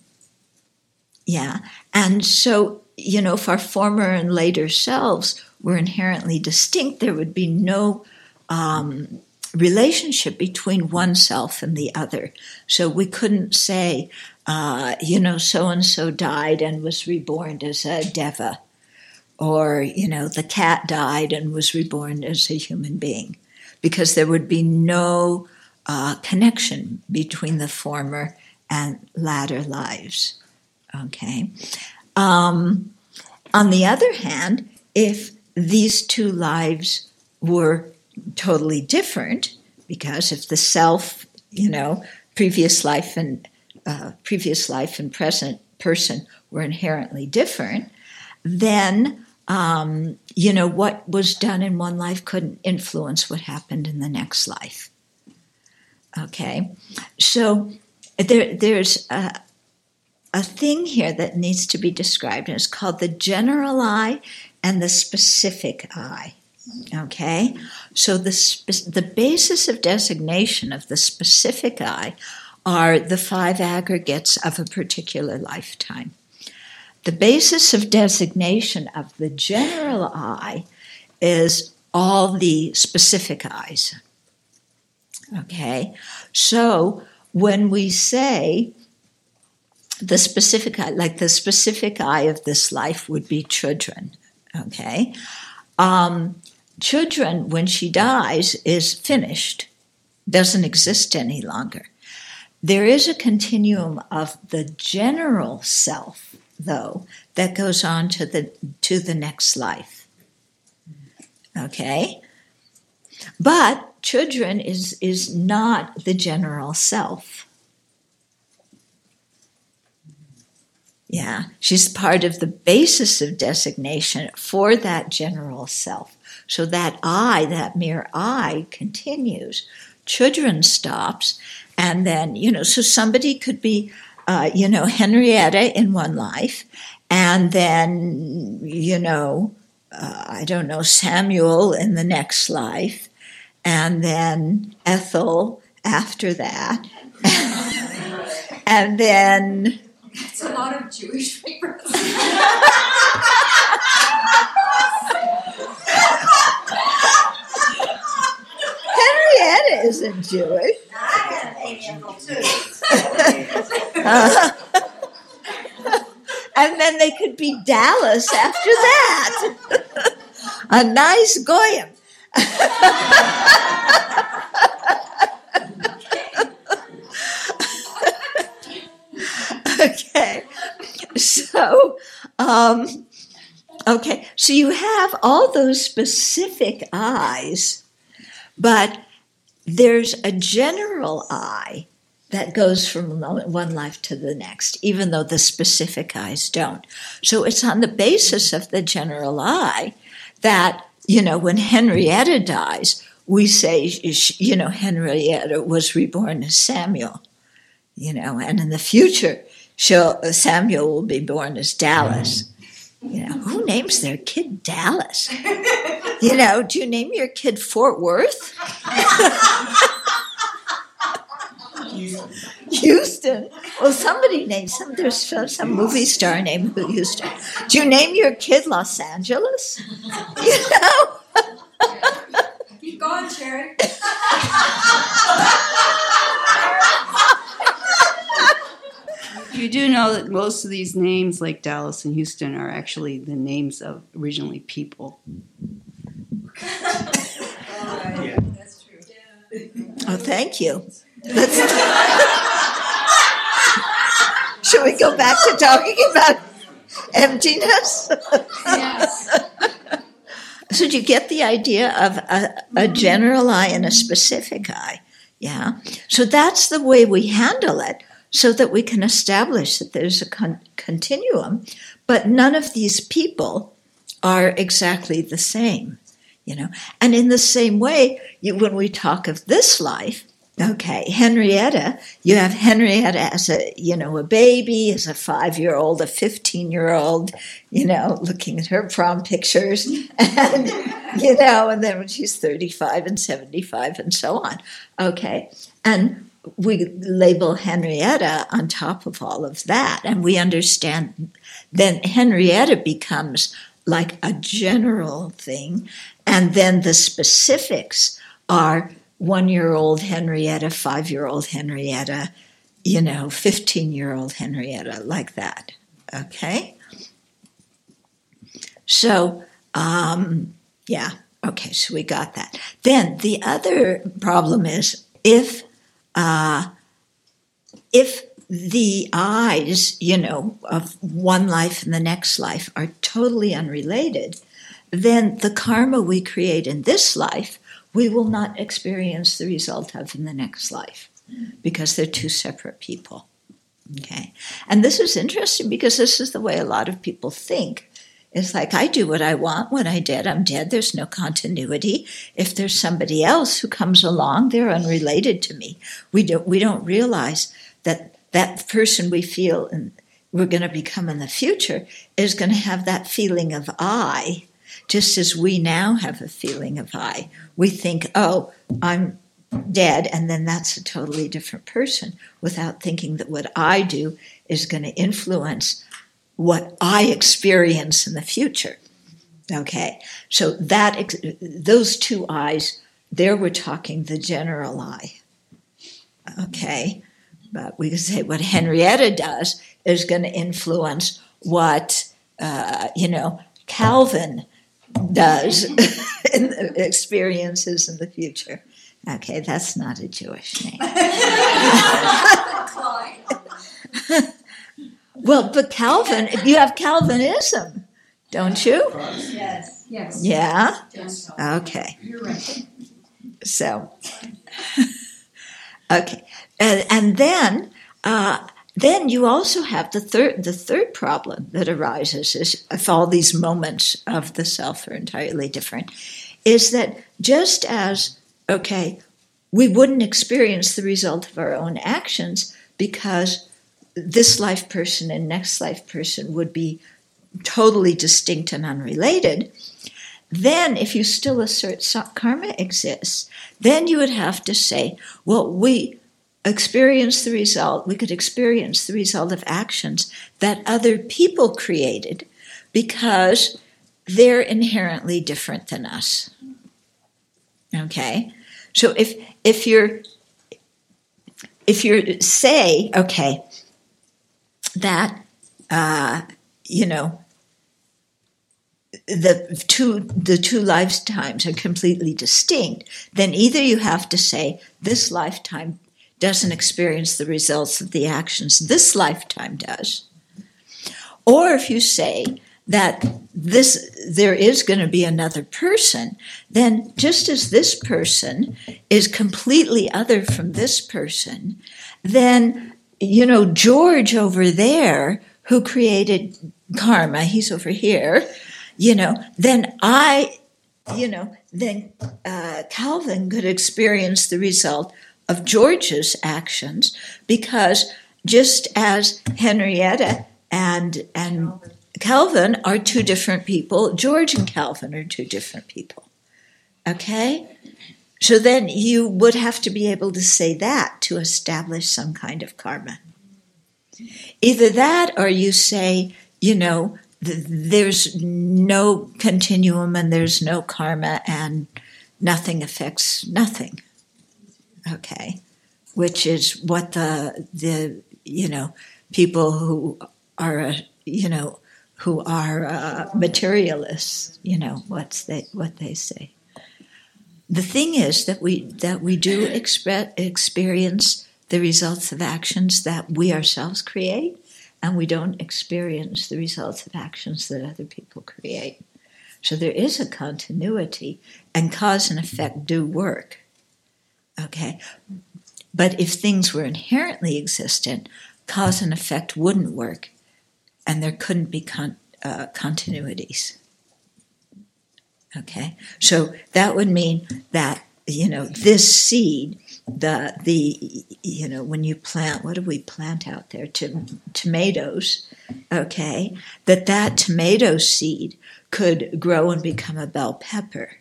so, if our former and later selves were inherently distinct, there would be no relationship between one self and the other. So we couldn't say, so-and-so died and was reborn as a deva, or, the cat died and was reborn as a human being, because there would be no connection between the former and latter lives. Okay. On the other hand, if these two lives were totally different, because if the self, previous life and present person were inherently different, then what was done in one life couldn't influence what happened in the next life. Okay, so there's a thing here that needs to be described, and it's called the general I and the specific I. Okay, so the basis of designation of the specific I are the 5 aggregates of a particular lifetime. The basis of designation of the general I is all the specific I's. Okay, so when we say the specific I, like the specific I of this life would be children. Okay, children, when she dies, is finished, doesn't exist any longer. There is a continuum of the general self, though, that goes on to the next life. Okay, but children is not the general self. Yeah, she's part of the basis of designation for that general self. So that I, that mere I, continues. Children stops, and then, so somebody could be, Henrietta in one life, and then, I don't know, Samuel in the next life, and then Ethel after that, and then... That's a lot of Jewish papers. Henrietta isn't Jewish. And then they could be Dallas after that. A nice goyim. Okay, so so you have all those specific I's, but there's a general I that goes from one life to the next, even though the specific I's don't. So it's on the basis of the general I that, when Henrietta dies, we say, Henrietta was reborn as Samuel, and in the future, Samuel will be born as Dallas. Who names their kid Dallas? Do you name your kid Fort Worth? Houston. Well, somebody named there's some movie star named Houston. Do you name your kid Los Angeles? on, Cherry. You do know that most of these names, like Dallas and Houston, are actually the names of originally people. That's true. Oh, thank you. Should we go back to talking about emptiness? Yes. So do you get the idea of a general I and a specific I? Yeah. So that's the way we handle it, so that we can establish that there's a continuum, but none of these people are exactly the same, you know. And in the same way, when we talk of this life, okay, Henrietta, you have Henrietta as a baby, as a 5-year-old, a 15-year-old, looking at her prom pictures, and, and then when she's 35 and 75 and so on, okay. And we label Henrietta on top of all of that, and we understand then Henrietta becomes like a general thing, and then the specifics are 1-year-old Henrietta, 5-year-old Henrietta, 15-year-old Henrietta, like that. Okay? So, yeah, okay, so we got that. Then the other problem is if the eyes, of one life and the next life are totally unrelated, then the karma we create in this life, we will not experience the result of in the next life, because they're two separate people. Okay? And this is interesting because this is the way a lot of people think. It's like, I do what I want. When I'm dead. There's no continuity. If there's somebody else who comes along, they're unrelated to me. We don't realize that person we feel and we're going to become in the future is going to have that feeling of I, just as we now have a feeling of I. We think, oh, I'm dead, and then that's a totally different person, without thinking that what I do is going to influence what I experience in the future. Okay, so those two I's, there we're talking the general I. Okay, but we could say what Henrietta does is going to influence what, Calvin does in the experiences in the future. Okay, that's not a Jewish name. Well, but Calvin, you have Calvinism, don't you? Yes. Yes. Yeah? Yes. Okay. You're right. So, okay. And then you also have the third problem that arises is, if all these moments of the self are entirely different, is that just as, we wouldn't experience the result of our own actions because this life person and next life person would be totally distinct and unrelated, then if you still assert karma exists, then you would have to say, well, we could experience the result of actions that other people created because they're inherently different than us. Okay? So if you're say, that the two lifetimes are completely distinct, then either you have to say this lifetime doesn't experience the results of the actions this lifetime does, or if you say that there is going to be another person, then just as this person is completely other from this person, then George over there who created karma, he's over here, then Calvin could experience the result of George's actions, because just as Henrietta and Calvin are two different people, George and Calvin are two different people. Okay? So then you would have to be able to say that to establish some kind of karma. Either that, or you say, there's no continuum and there's no karma, and nothing affects nothing. Okay, which is what the people who are materialists, what they say. The thing is that we do experience the results of actions that we ourselves create, and we don't experience the results of actions that other people create. So there is a continuity, and cause and effect do work. Okay, but if things were inherently existent, cause and effect wouldn't work, and there couldn't be continuities. Okay, so that would mean that this seed, when you plant, what do we plant out there? Tomatoes. Okay, that tomato seed could grow and become a bell pepper.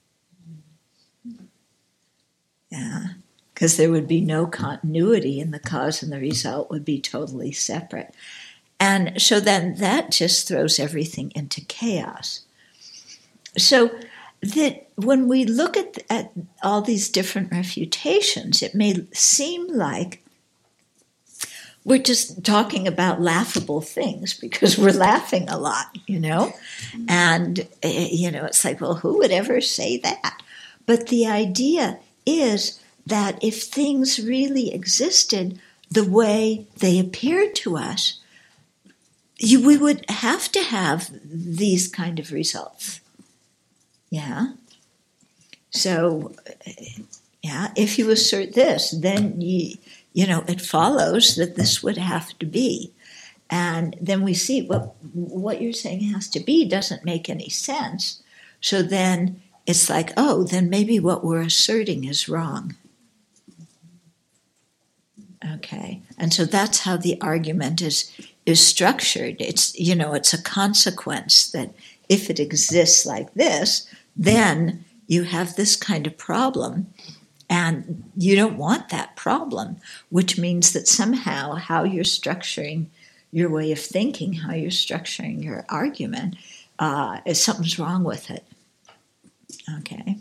Yeah, because there would be no continuity, and the cause and the result would be totally separate. And so then that just throws everything into chaos. So that when we look at all these different refutations, it may seem like we're just talking about laughable things because we're laughing a lot, And, it's like, well, who would ever say that? But the idea is that if things really existed the way they appeared to us, we would have to have these kind of results. Yeah. So, if you assert this, then it follows that this would have to be. And then we see what you're saying has to be doesn't make any sense. So then it's like, oh, then maybe what we're asserting is wrong. Okay. And so that's how the argument is structured. It's a consequence that if it exists like this, then you have this kind of problem, and you don't want that problem, which means that somehow how you're structuring your way of thinking, how you're structuring your argument, is something's wrong with it. Okay.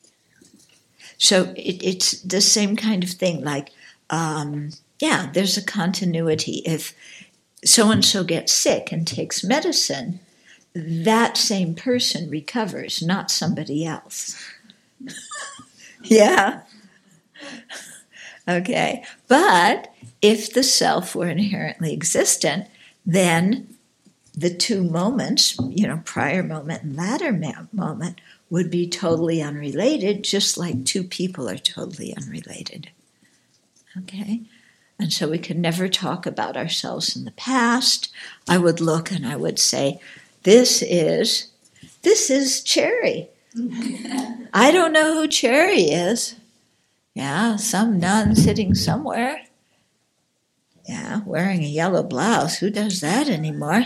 So it's the same kind of thing, like, there's a continuity. If so-and-so gets sick and takes medicine, that same person recovers, not somebody else. Yeah. Okay. But if the self were inherently existent, then the two moments, prior moment and latter moment, would be totally unrelated, just like two people are totally unrelated. Okay? And so we could never talk about ourselves in the past. I would look and I would say, this is Cherry. I don't know who Cherry is. Yeah, some nun sitting somewhere. Yeah, wearing a yellow blouse. Who does that anymore?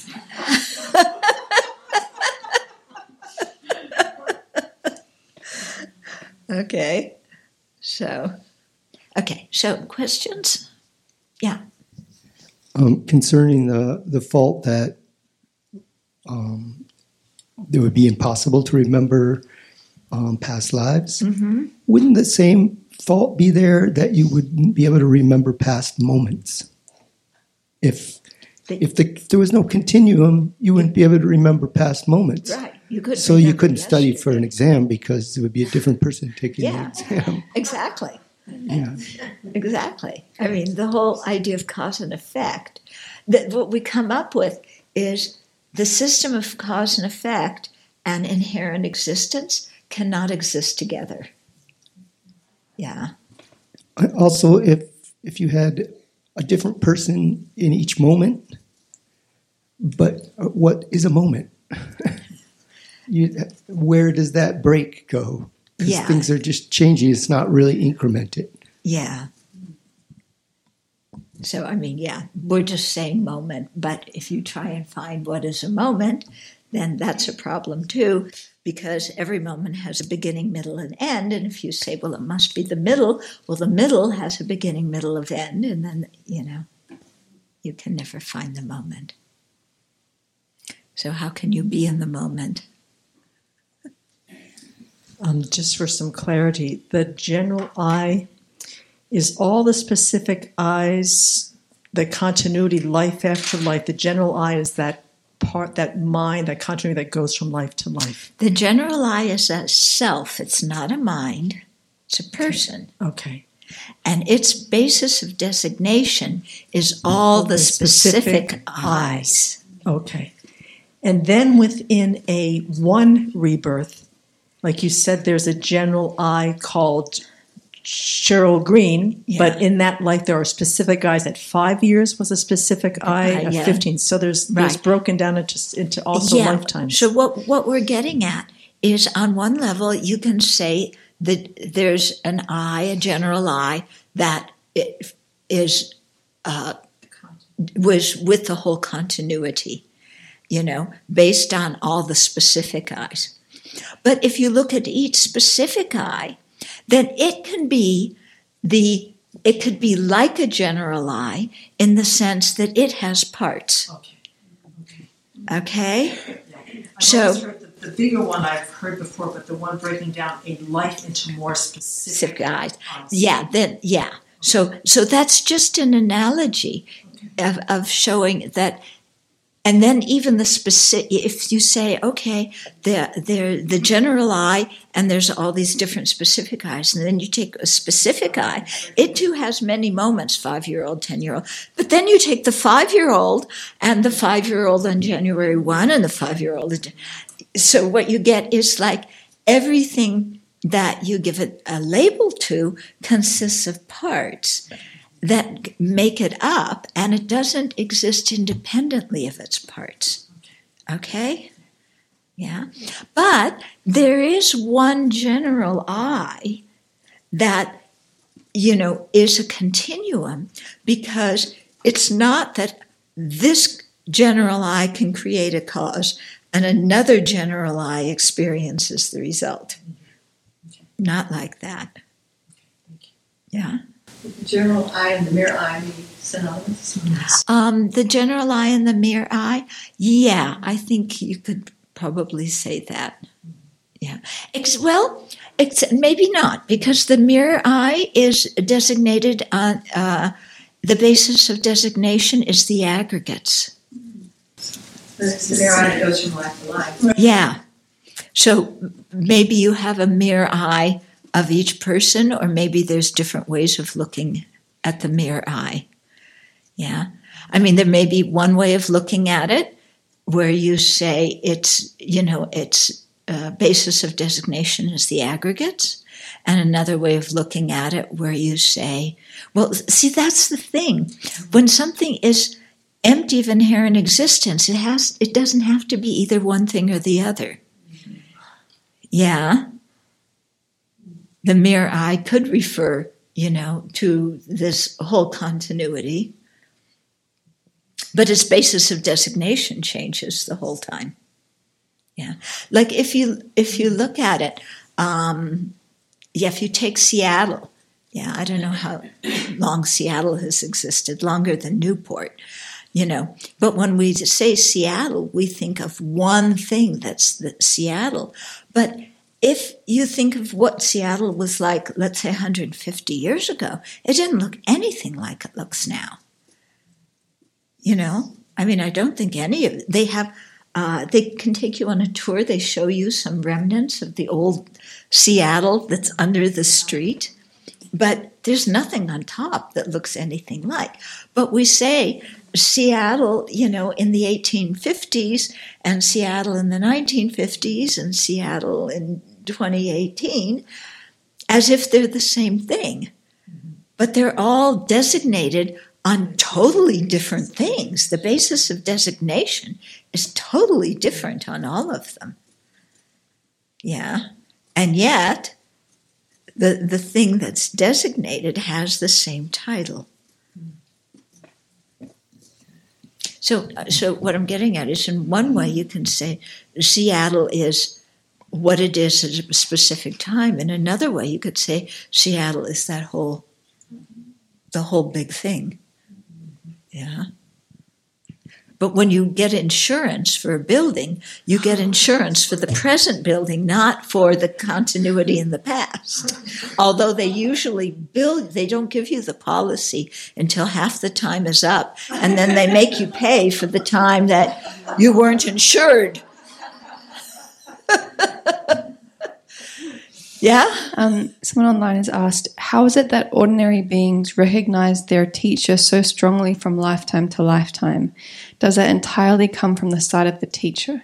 Okay. So questions? Yeah. Concerning the fault that it would be impossible to remember past lives, wouldn't the same fault be there that you wouldn't be able to remember past moments? If there was no continuum, you wouldn't be able to remember past moments. Right. You couldn't. So you couldn't study for an exam because it would be a different person taking the exam. Exactly. Yeah. Exactly. I mean, the whole idea of cause and effect, that what we come up with is the system of cause and effect and inherent existence cannot exist together. Yeah. Also, if you had a different person in each moment, but what is a moment? Where does that break go? Because things are just changing. It's not really incremented. Yeah. So, I mean, we're just saying moment, but if you try and find what is a moment, then that's a problem too, because every moment has a beginning, middle, and end. And if you say, well, it must be the middle, well, the middle has a beginning, middle, of end, and then, you can never find the moment. So how can you be in the moment? Just for some clarity, the general I is all the specific I's, the continuity, life after life. The general I is that part, that mind, that continuity that goes from life to life. The general I is a self. It's not a mind. It's a person. Okay. And its basis of designation is all the specific I's. Okay. And then within a one rebirth, like you said, there's a general I called Cheryl Green, Yeah. but in that life there are specific I's. At 5 years was a specific I, at yeah. 15. So there's Right. broken down into also lifetimes. So what we're getting at is, on one level, you can say that there's an I, a general I, that is was with the whole continuity, based on all the specific I's. But if you look at each specific I, then it could be like a general I in the sense that it has parts. Okay? I've always heard the bigger one I've heard before, but the one breaking down a life into more specific Eyes. Yeah. So that's just an analogy of showing that. And then even the specific, if you say, okay, they're the general I, and there's all these different specific I's, and then you take a specific I, it too has many moments, 5-year-old, 10-year-old, but then you take the 5-year-old and the 5-year-old on January 1 and the 5-year-old. So what you get is like everything that you give it a label to consists of parts that make it up, and it doesn't exist independently of its parts. Okay? Yeah. But there is one general I that, is a continuum, because it's not that this general I can create a cause and another general I experiences the result. Not like that. Yeah. The general I and the mirror I may be synonymous. The general I and the mirror I, yeah, I think you could probably say that. Yeah. Maybe not, because the mirror I is designated on the basis of designation is the aggregates. But it's the mirror I that goes from life to life. Yeah. So maybe you have a mirror I of each person, or maybe there's different ways of looking at the mirror I. Yeah. I mean, there may be one way of looking at it where you say its basis of designation is the aggregates, and another way of looking at it where you say, well, see, that's the thing. When something is empty of inherent existence, it doesn't have to be either one thing or the other. Yeah. The mirror I could refer, to this whole continuity, but its basis of designation changes the whole time. Yeah. Like if you look at it, if you take Seattle, I don't know how long Seattle has existed, longer than Newport, but when we say Seattle, we think of one thing, that's Seattle. But if you think of what Seattle was like, let's say 150 years ago, it didn't look anything like it looks now. I mean, I don't think any of it. They can take you on a tour. They show you some remnants of the old Seattle that's under the street, but there's nothing on top that looks anything like. But we say Seattle, in the 1850s, and Seattle in the 1950s, and Seattle in 2018, as if they're the same thing. But they're all designated on totally different things. The basis of designation is totally different on all of them. Yeah. And yet, the thing that's designated has the same title. So what I'm getting at is, in one way you can say Seattle is what it is at a specific time. In another way you could say Seattle is the whole big thing. Yeah. But when you get insurance for a building, you get insurance for the present building, not for the continuity in the past. Although they usually they don't give you the policy until half the time is up, and then they make you pay for the time that you weren't insured. Yeah? Someone online has asked, how is it that ordinary beings recognize their teacher so strongly from lifetime to lifetime? Does that entirely come from the side of the teacher?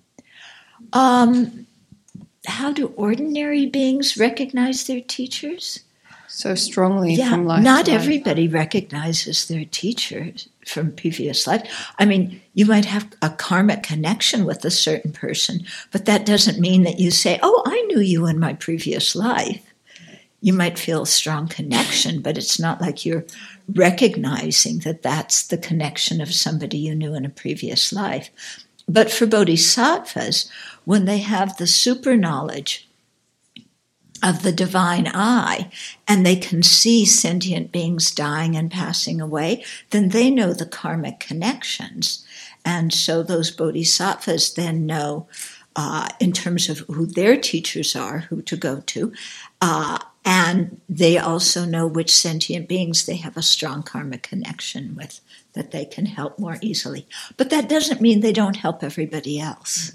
How do ordinary beings recognize their teachers? So strongly Yeah, from life not to life. everybody recognizes their teachers from previous life. I mean, you might have a karmic connection with a certain person, but that doesn't mean that you say, oh, I knew you in my previous life. You might feel a strong connection, but it's not like you're recognizing that that's the connection of somebody you knew in a previous life. But for bodhisattvas, when they have the super knowledge of the divine eye, and they can see sentient beings dying and passing away, then they know the karmic connections. And so those bodhisattvas then know, in terms of who their teachers are, who to go to, and they also know which sentient beings they have a strong karmic connection with, that they can help more easily. But that doesn't mean they don't help everybody else.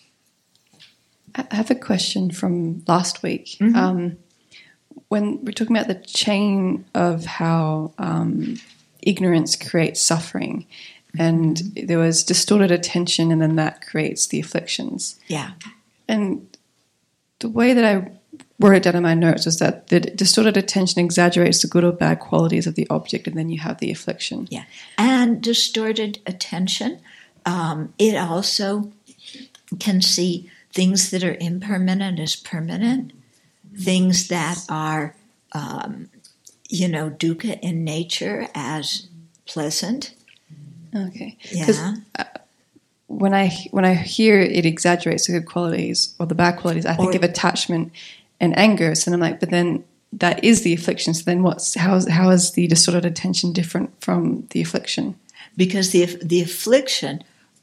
I have a question from last week. Mm-hmm. When we're talking about the chain of how ignorance creates suffering, and there was distorted attention, and then that creates the afflictions. Yeah. And the way that I wrote it down in my notes was that the distorted attention exaggerates the good or bad qualities of the object, and then you have the affliction. Yeah. And distorted attention, it also can see things that are impermanent as permanent, things that are, dukkha in nature as pleasant. Okay. Because Yeah. when I hear it exaggerates the good qualities or the bad qualities, I think of attachment and anger. So I'm like, but then that is the affliction. So then how is the distorted attention different from the affliction? Because the affliction,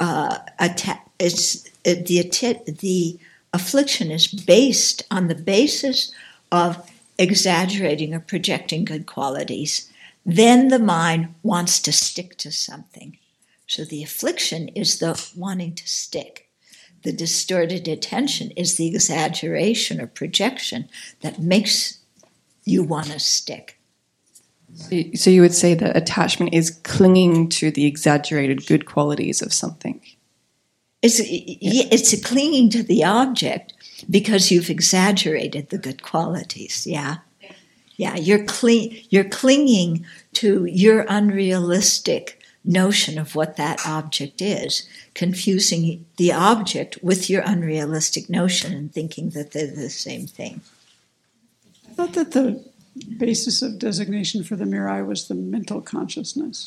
the affliction is based on the basis of exaggerating or projecting good qualities. Then the mind wants to stick to something. So the affliction is the wanting to stick. The distorted attention is the exaggeration or projection that makes you want to stick. So you would say that attachment is clinging to the exaggerated good qualities of something. It's a clinging to the object because you've exaggerated the good qualities. Yeah, you're clinging to your unrealistic notion of what that object is, confusing the object with your unrealistic notion and thinking that they're the same thing. I thought that the basis of designation for the mirai was the mental consciousness.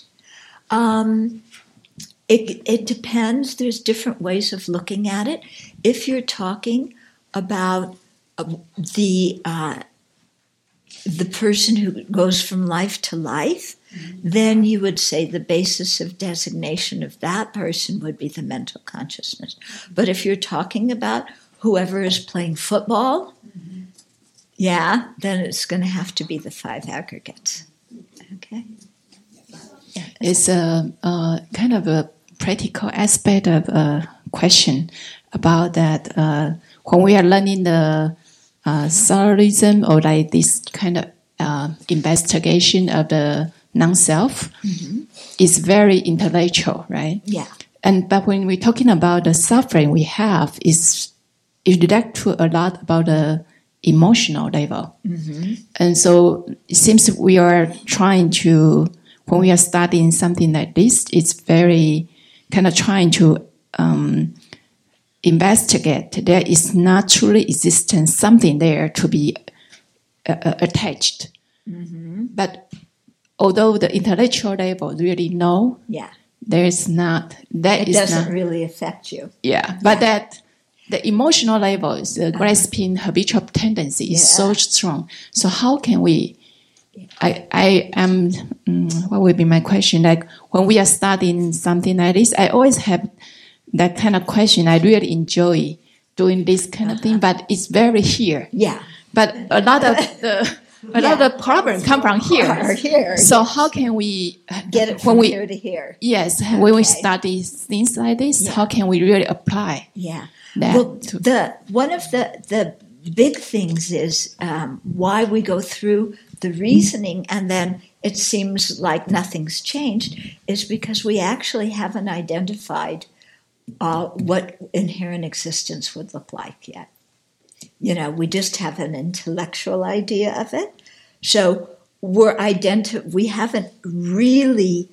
It depends. There's different ways of looking at it. If you're talking about the person who goes from life to life, then you would say the basis of designation of that person would be the mental consciousness. But if you're talking about whoever is playing football, then it's going to have to be the 5 aggregates. Okay? It's a kind of a practical aspect of a question about that when we are learning the solarism or like this kind of investigation of the non-self, it's very intellectual, right? Yeah. But when we're talking about the suffering we have, it relates to a lot about the emotional level. And so it seems we are trying to, when we are studying something like this, it's very kind of trying to investigate. There is naturally existent something there to be attached. But although the intellectual level really know, there is not. That it doesn't really affect you. But that the emotional level, the grasping habitual tendency is so strong. So how can we I am, what would be my question? Like when we are studying something like this, I always have that kind of question. I really enjoy doing this kind of thing, but it's very here. Yeah. But a lot of the problems come from here. Are here. So how can we Get it from here to here. Yes, when we study things like this, how can we really apply? Yeah. That Well, one of the big things is why we go through the reasoning and then it seems like nothing's changed is because we actually haven't identified what inherent existence would look like yet. We just have an intellectual idea of it. So we haven't really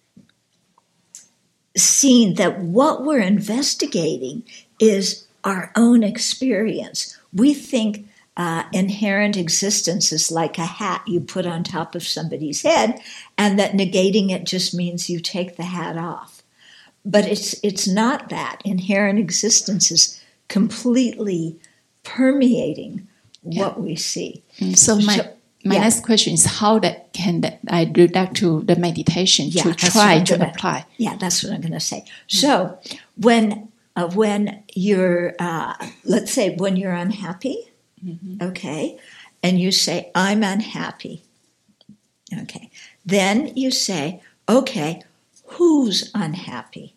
seen that what we're investigating is our own experience. We think inherent existence is like a hat you put on top of somebody's head, and that negating it just means you take the hat off. But it's not that. Inherent existence is completely permeating what we see. So my next question is how I do that to the meditation to try to apply. Yeah, that's what I'm going to say. So when you're, let's say when you're unhappy, okay, and you say, I'm unhappy, okay, then you say, okay, who's unhappy?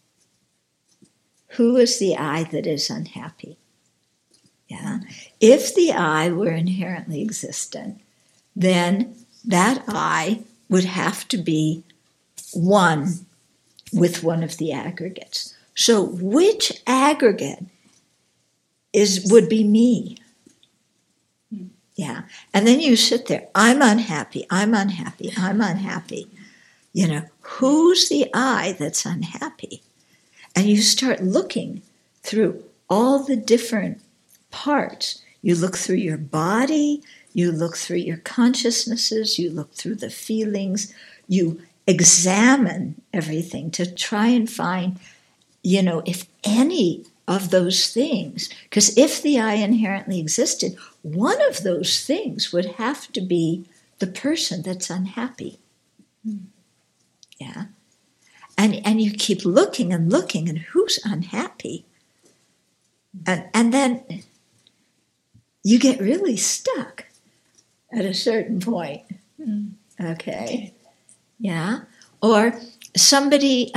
Who is the I that is unhappy? Yeah. If the I were inherently existent, then that I would have to be one with one of the aggregates. So which aggregate would be me? Yeah. And then you sit there, I'm unhappy, I'm unhappy, I'm unhappy. Who's the I that's unhappy? And you start looking through all the different parts. You look through your body, you look through your consciousnesses, you look through the feelings, you examine everything to try and find, if any of those things, because if the I inherently existed, one of those things would have to be the person that's unhappy. Yeah. And you keep looking and looking, and who's unhappy? And then you get really stuck at a certain point. Okay. Yeah. Or somebody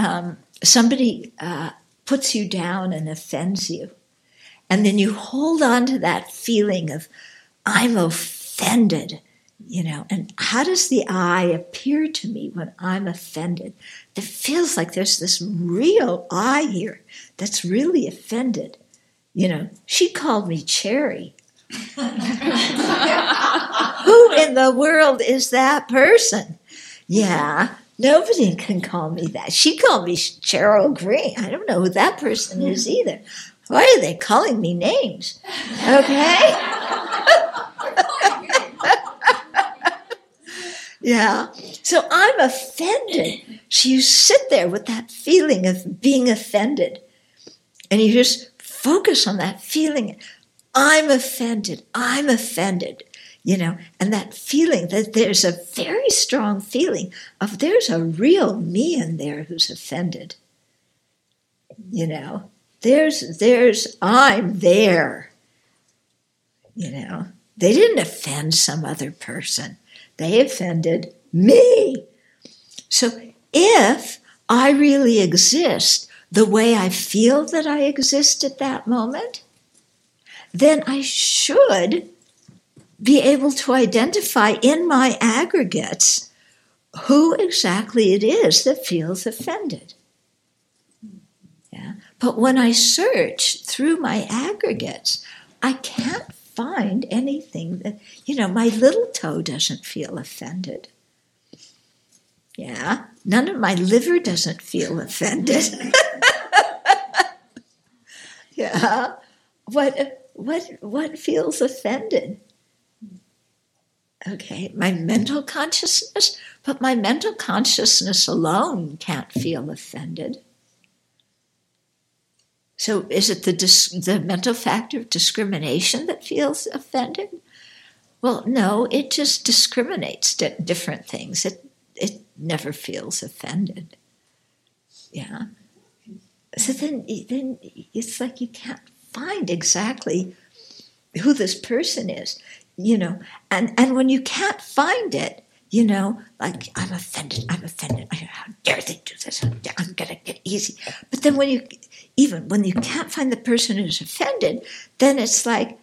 puts you down and offends you. And then you hold on to that feeling of, I'm offended. And how does the I appear to me when I'm offended? It feels like there's this real I here that's really offended. She called me Cherry. Who in the world is that person? Yeah, nobody can call me that. She called me Cheryl Green. I don't know who that person is either. Why are they calling me names? Okay? Yeah. So I'm offended. So you sit there with that feeling of being offended. And you just focus on that feeling. I'm offended. I'm offended. And that feeling that there's a very strong feeling of there's a real me in there who's offended. There's I'm there. They didn't offend some other person. They offended me. So if I really exist the way I feel that I exist at that moment, then I should be able to identify in my aggregates who exactly it is that feels offended. Yeah. But when I search through my aggregates, I can't find anything that, my little toe doesn't feel offended. Yeah. None of my liver doesn't feel offended. Yeah. What feels offended? Okay, my mental consciousness, but my mental consciousness alone can't feel offended. So is it the mental factor of discrimination that feels offended? Well, no, it just discriminates different things. It never feels offended. Yeah. So then it's like you can't find exactly who this person is, and when you can't find it, like I'm offended. How dare they do this? I'm gonna get easy. But then when you can't find the person who's offended, then it's like,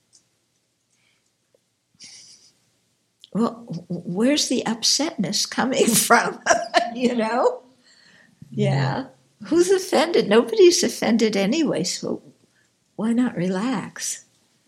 well, where's the upsetness coming from? Yeah. Who's offended? Nobody's offended anyway, so why not relax?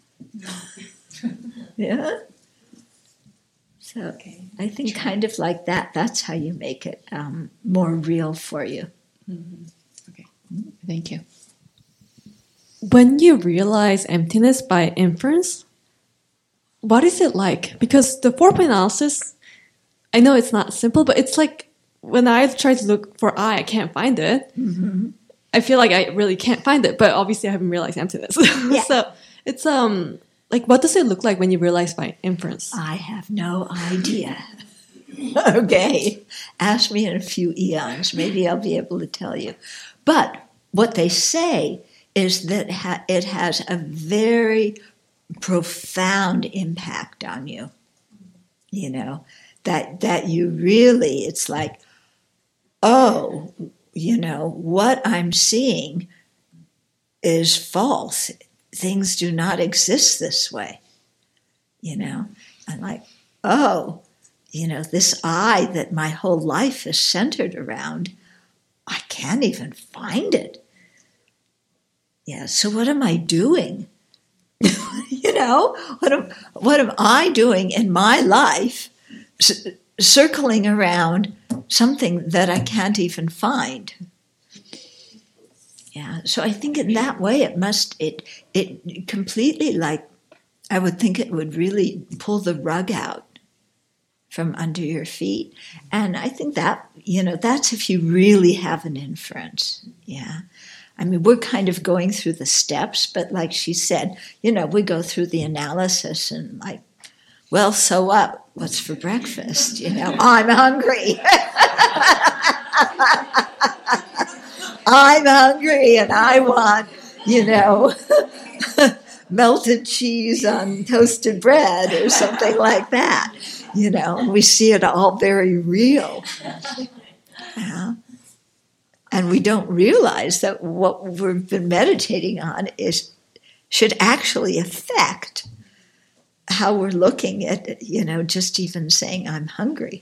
Yeah. So I think kind of like that, that's how you make it more real for you. Mm-hmm. Okay. Thank you. When you realize emptiness by inference, what is it like? Because the 4-point analysis, I know it's not simple, but it's like when I try to look for I can't find it. Mm-hmm. I feel like I really can't find it, but obviously I haven't realized emptiness. Yeah. So it's like, what does it look like when you realize by inference? I have no idea. Okay. Ask me in a few eons. Maybe I'll be able to tell you. But what they say is that it has a very profound impact on you. That you really, it's like, oh, what I'm seeing is false. Things do not exist this way. I'm like, oh, this I that my whole life is centered around, I can't even find it. Yeah, so what am I doing? What am I doing in my life circling around something that I can't even find? Yeah, so I think in that way it completely, like, I would think it would really pull the rug out from under your feet. And I think that, that's if you really have an inference. Yeah. I mean, we're kind of going through the steps, but like she said, we go through the analysis and like, well, so what? What's for breakfast? I'm hungry. I'm hungry and I want, melted cheese on toasted bread or something like that. We see it all very real. Yeah. And we don't realize that what we've been meditating on should actually affect how we're looking at, just even saying I'm hungry.